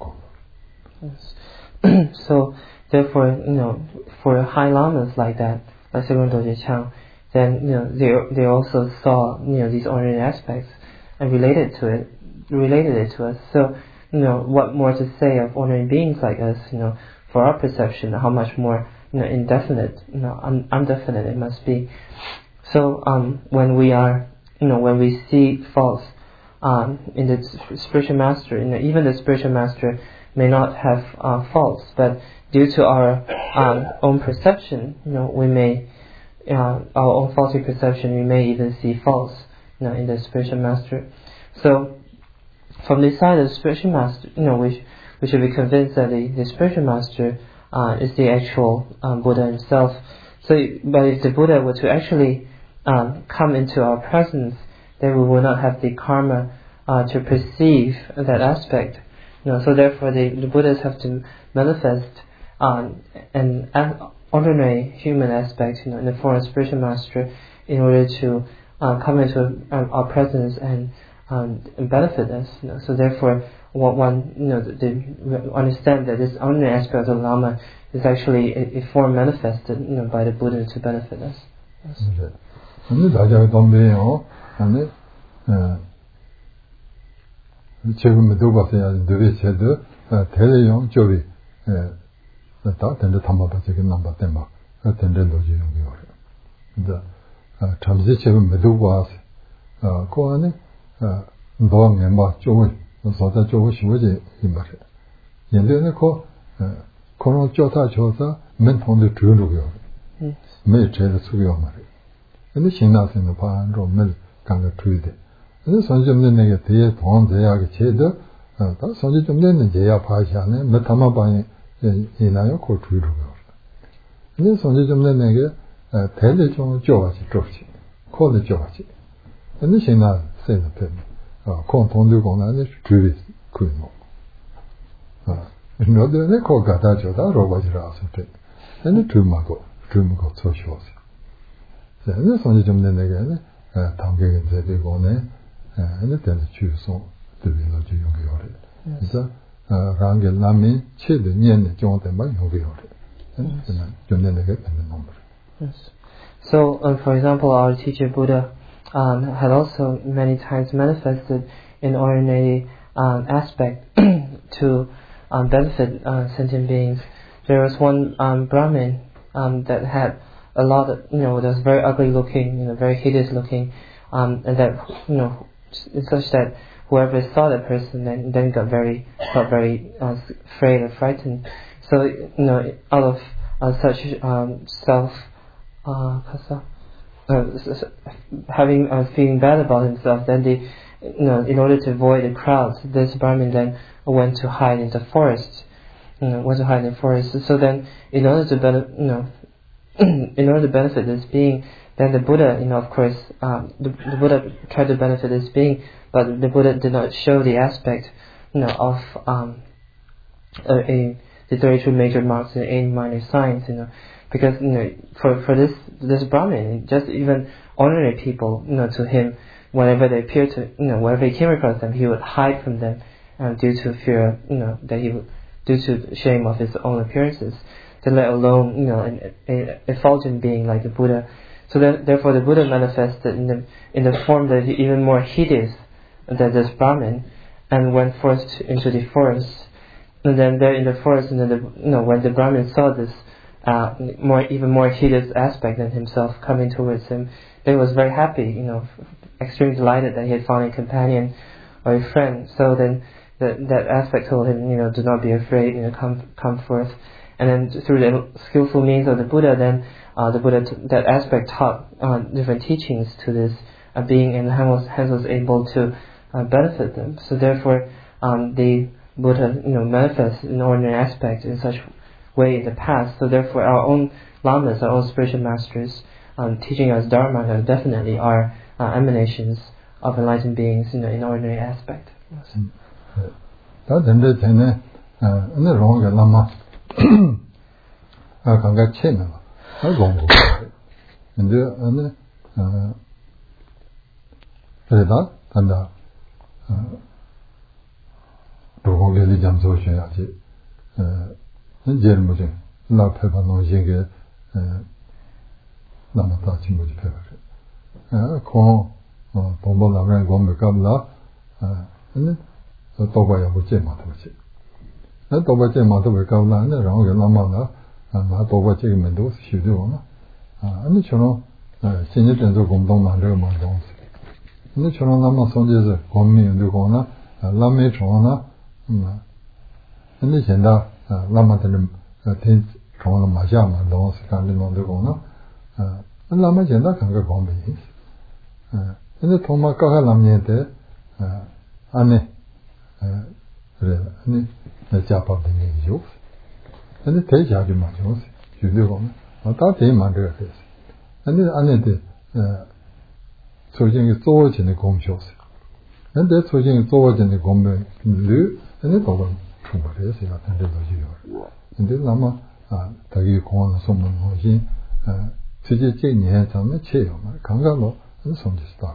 B: So therefore, you know, for high lamas like that, like Sogol Dorje Chang, then, you know, they they also saw, you know, these ordinary aspects and related to it, related it to us. So, you know, what more to say of ordinary beings like us, you know, for our perception, how much more, you know, indefinite, you know, un- undefinite it must be. So, um, when we are, you know, when we see faults um, in the spiritual master, you know, even the spiritual master may not have uh, faults, but due to our um, own perception, you know, we may, uh, our own faulty perception, we may even see faults, you know, in the spiritual master. So, from the side of the spiritual master, you know, we sh- we should be convinced that the, the spiritual master uh, is the actual um, Buddha himself. So, but if the Buddha were to actually um, come into our presence, then we will not have the karma uh, to perceive that aspect. You know, so therefore, the, the Buddhas have to manifest um, an ordinary human aspect, you know, in the form of spiritual master, in order to uh, come into um, our presence and um, and benefit us. You know, so therefore, what one, you know, the, the, understand that this ordinary aspect of the Lama is actually a, a form manifested, you know, by the Buddha to benefit us. Yes.
A: 근데 다자가 돈배요. 아니 어 지금 도바세야 되베체도 대대용 저기 에 다 된다 담아봐 지금 남바 때마 된다 도지 용이요. 근데 참지 지금 메도바스 어 코안에 어 노왕에 막 쪼고 소다 쪼고 싶어지 이 말이야. 얘네는 코 코로 쪼다 쪼다 맨통도 들어오고요. 매 제대로 쓰고요 말이야. 근데 신나서는 반로 매 강가 틀대. 근데 선점된 내게 대에 돈 대하게 제도 다 선지 좀 내는 제야 파시하네. 몇 담아 봐이 이나요 코 틀고요. 근데 선지 좀 내는 내게 대대 좀 쪼가지 쪼지. 코도 쪼가지. 근데 신나 세는 편. 어, 공통도 공간에 주의 그노. 아, 너들네 코가 다 줘다 로바지라서 돼. 근데 주마고 주마고 소쇼스. 근데 손이 좀 내내게는 단계에 되고네. 근데 된다 주소 되는 거 용기요래. 그래서 랑게 남이 체도 년에 정도만 용기요래. 그냥 좀 내내게 되는 놈들.
B: Yes. So, um, for example, our teacher Buddha um, had also many times manifested in ordinary um, aspect to um, benefit uh, sentient beings. There was one um, Brahmin um, that had a lot of, you know, that was very ugly looking, you know, very hideous looking, um, and that, you know, such that whoever saw that person then then got very felt very uh, afraid or frightened. So, you know, out of uh, such um, self, uh, uh, having uh, feeling bad about himself, then they, you know, in order to avoid the crowds, this Brahmin then went to hide in the forest. You know, went to hide in the forest. So then, in order to benefit, you know, in order to benefit this being, then the Buddha, you know, of course, um, the, the Buddha tried to benefit this being, but the Buddha did not show the aspect, you know, of um, a, a the thirty-two major marks and eight minor signs, you know, because, you know, for for this this Brahmin, just even ordinary people, you know, to him, whenever they appear to, you know, whenever he came across them, he would hide from them, um, due to fear, you know, that he would, due to shame of his own appearances, to let alone, you know, an, a effulgent being like the Buddha. So that, therefore, the Buddha manifested in the in the form that is even more hideous than this Brahmin, and went forth into the forest. And then there in the forest, and then the, you know, when the Brahmin saw this uh, more even more hideous aspect than himself coming towards him, he was very happy, you know, extremely delighted that he had found a companion or a friend. So then that that aspect told him, you know, do not be afraid, you know, come come forth. And then through the skillful means of the Buddha, then uh, the Buddha t- that aspect taught uh, different teachings to this uh, being, and hence was, hence was able to uh, benefit them. So therefore, um, the Buddha, you know, manifests in ordinary aspect in such way in the past. So therefore, our own lamas, our own spiritual masters, um, teaching us Dharma, definitely are uh, emanations of enlightened beings, you know, in ordinary aspect.
A: That then then uh, in the wrong lama. I can get chain. I wrong. And the and uh, that and the uh, probably jumps so she uh, and Germany, not have no jigger, uh, Lama touching with pepper. Uh, call, uh, Pombola ran gombe kabla, uh, and then the Tobaya would say Matachi. That Tobache Matawe Kabla and around the Lamana, and Matobache Mendos, she do, and the Chono, Senior and the Gondom and the Mandons. And the Chono Lama Sondes, Gomi and the Gona, Lame Chona, and the Senda, Lama Telim, Tins, Chona Majama, Dons, Candin on the Gona, and Lama Jenda can go Gombi. And the Toma Kaha Lamniente, Anne, Anne. The job of the youth, and the take out the majors, you do on that him under this. And then I need the Sojing is always in the gom shows. And that Sojing is always in the gom blue, and the problem to what is it attended to you. And then Lama, Tagi Kwan, someone who is Sijin hands on the chair, Kangalo, and some stock.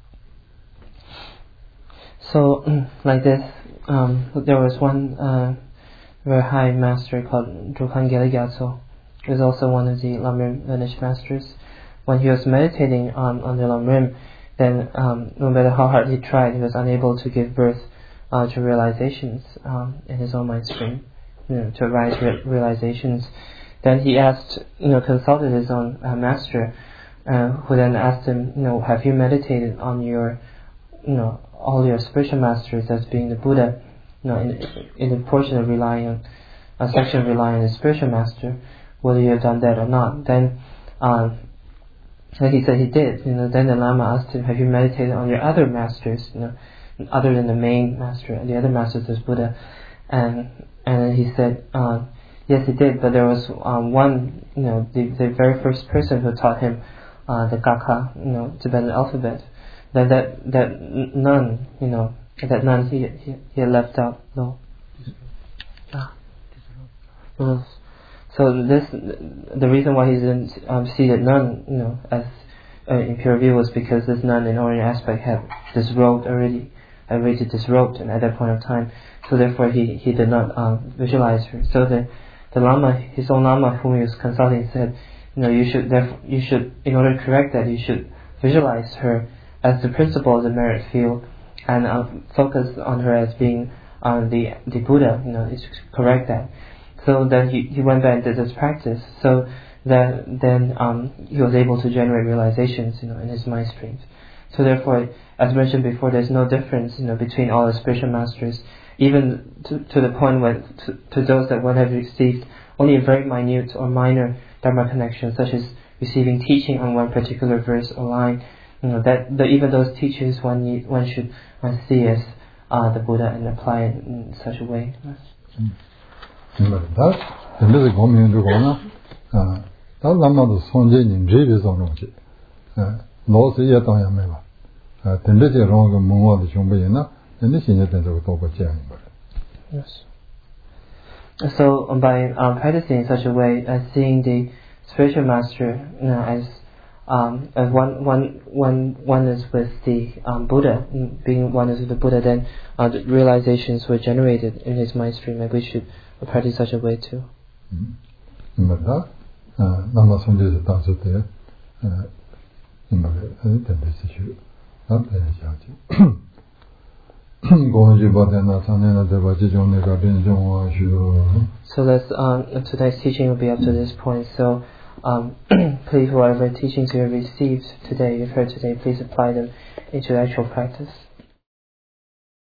B: So, like this, um, there was one uh, very high master called Drukhan Gyatso. He was also one of the Lamrim lineage masters. When he was meditating on, on the Lamrim, then um, no matter how hard he tried, he was unable to give birth uh, to realizations um, in his own mind stream, you know, to arise re- realizations. Then he asked, you know, consulted his own uh, master, uh, who then asked him, you know, have you meditated on your, you know, all your spiritual masters as being the Buddha, you know, in, in the portion of relying on, a section of relying on the spiritual master, whether you have done that or not. Then, um, then he said he did. You know, then the Lama asked him, have you meditated on your other masters, you know, other than the main master, the other masters as Buddha? And and he said, uh, yes, he did, but there was um, one, you know, the, the very first person who taught him uh, the Gakha, you know, Tibetan alphabet. That that that none, you know, that none he he, he had left out. No. Ah. Mm. So this, the reason why he didn't um, see that none, you know, as uh, in pure view was because this none in ordinary aspect had disrobed already, already disrobed, and at that point of time, so therefore he he did not um, visualize her. So the the Lama, his own Lama, whom he was consulting, said, you know, you should therefore you should, in order to correct that, you should visualize her as the principle of the merit field, and uh, focus on her as being uh, the the Buddha. You know, it's correct that. So then he, he went back and did this practice. So that then um, he was able to generate realizations, you know, in his mind streams. So therefore, as mentioned before, there's no difference, you know, between all the spiritual masters, even to, to the point where to, to those that one have received only a very minute or minor dharma connection, such as receiving teaching on one particular verse or line, you know, that the, even those teachings one need, one should one see as uh, the Buddha and apply it in such a way.
A: Mm. That is going to go on. That Lama Sonjin Jivis on Roji. No, see it on Yamela. Temperature wrong among the Chumbayana, and the senior tender of over
B: Yes. So, um, by um, practicing in such a way, as seeing the spiritual master, you know, as um, as one one one one is with the um, Buddha, being one is with the Buddha, then uh, the realizations were generated in his mind stream, and we should practice such a way too.
A: Mm-hmm. Nama Sunday is a dance of there. In the tendency issue. Not any charge.
B: So that's um, tonight's teaching will be up to this point. So um, please, whatever teachings you have received today, you've heard today, please apply them into actual practice.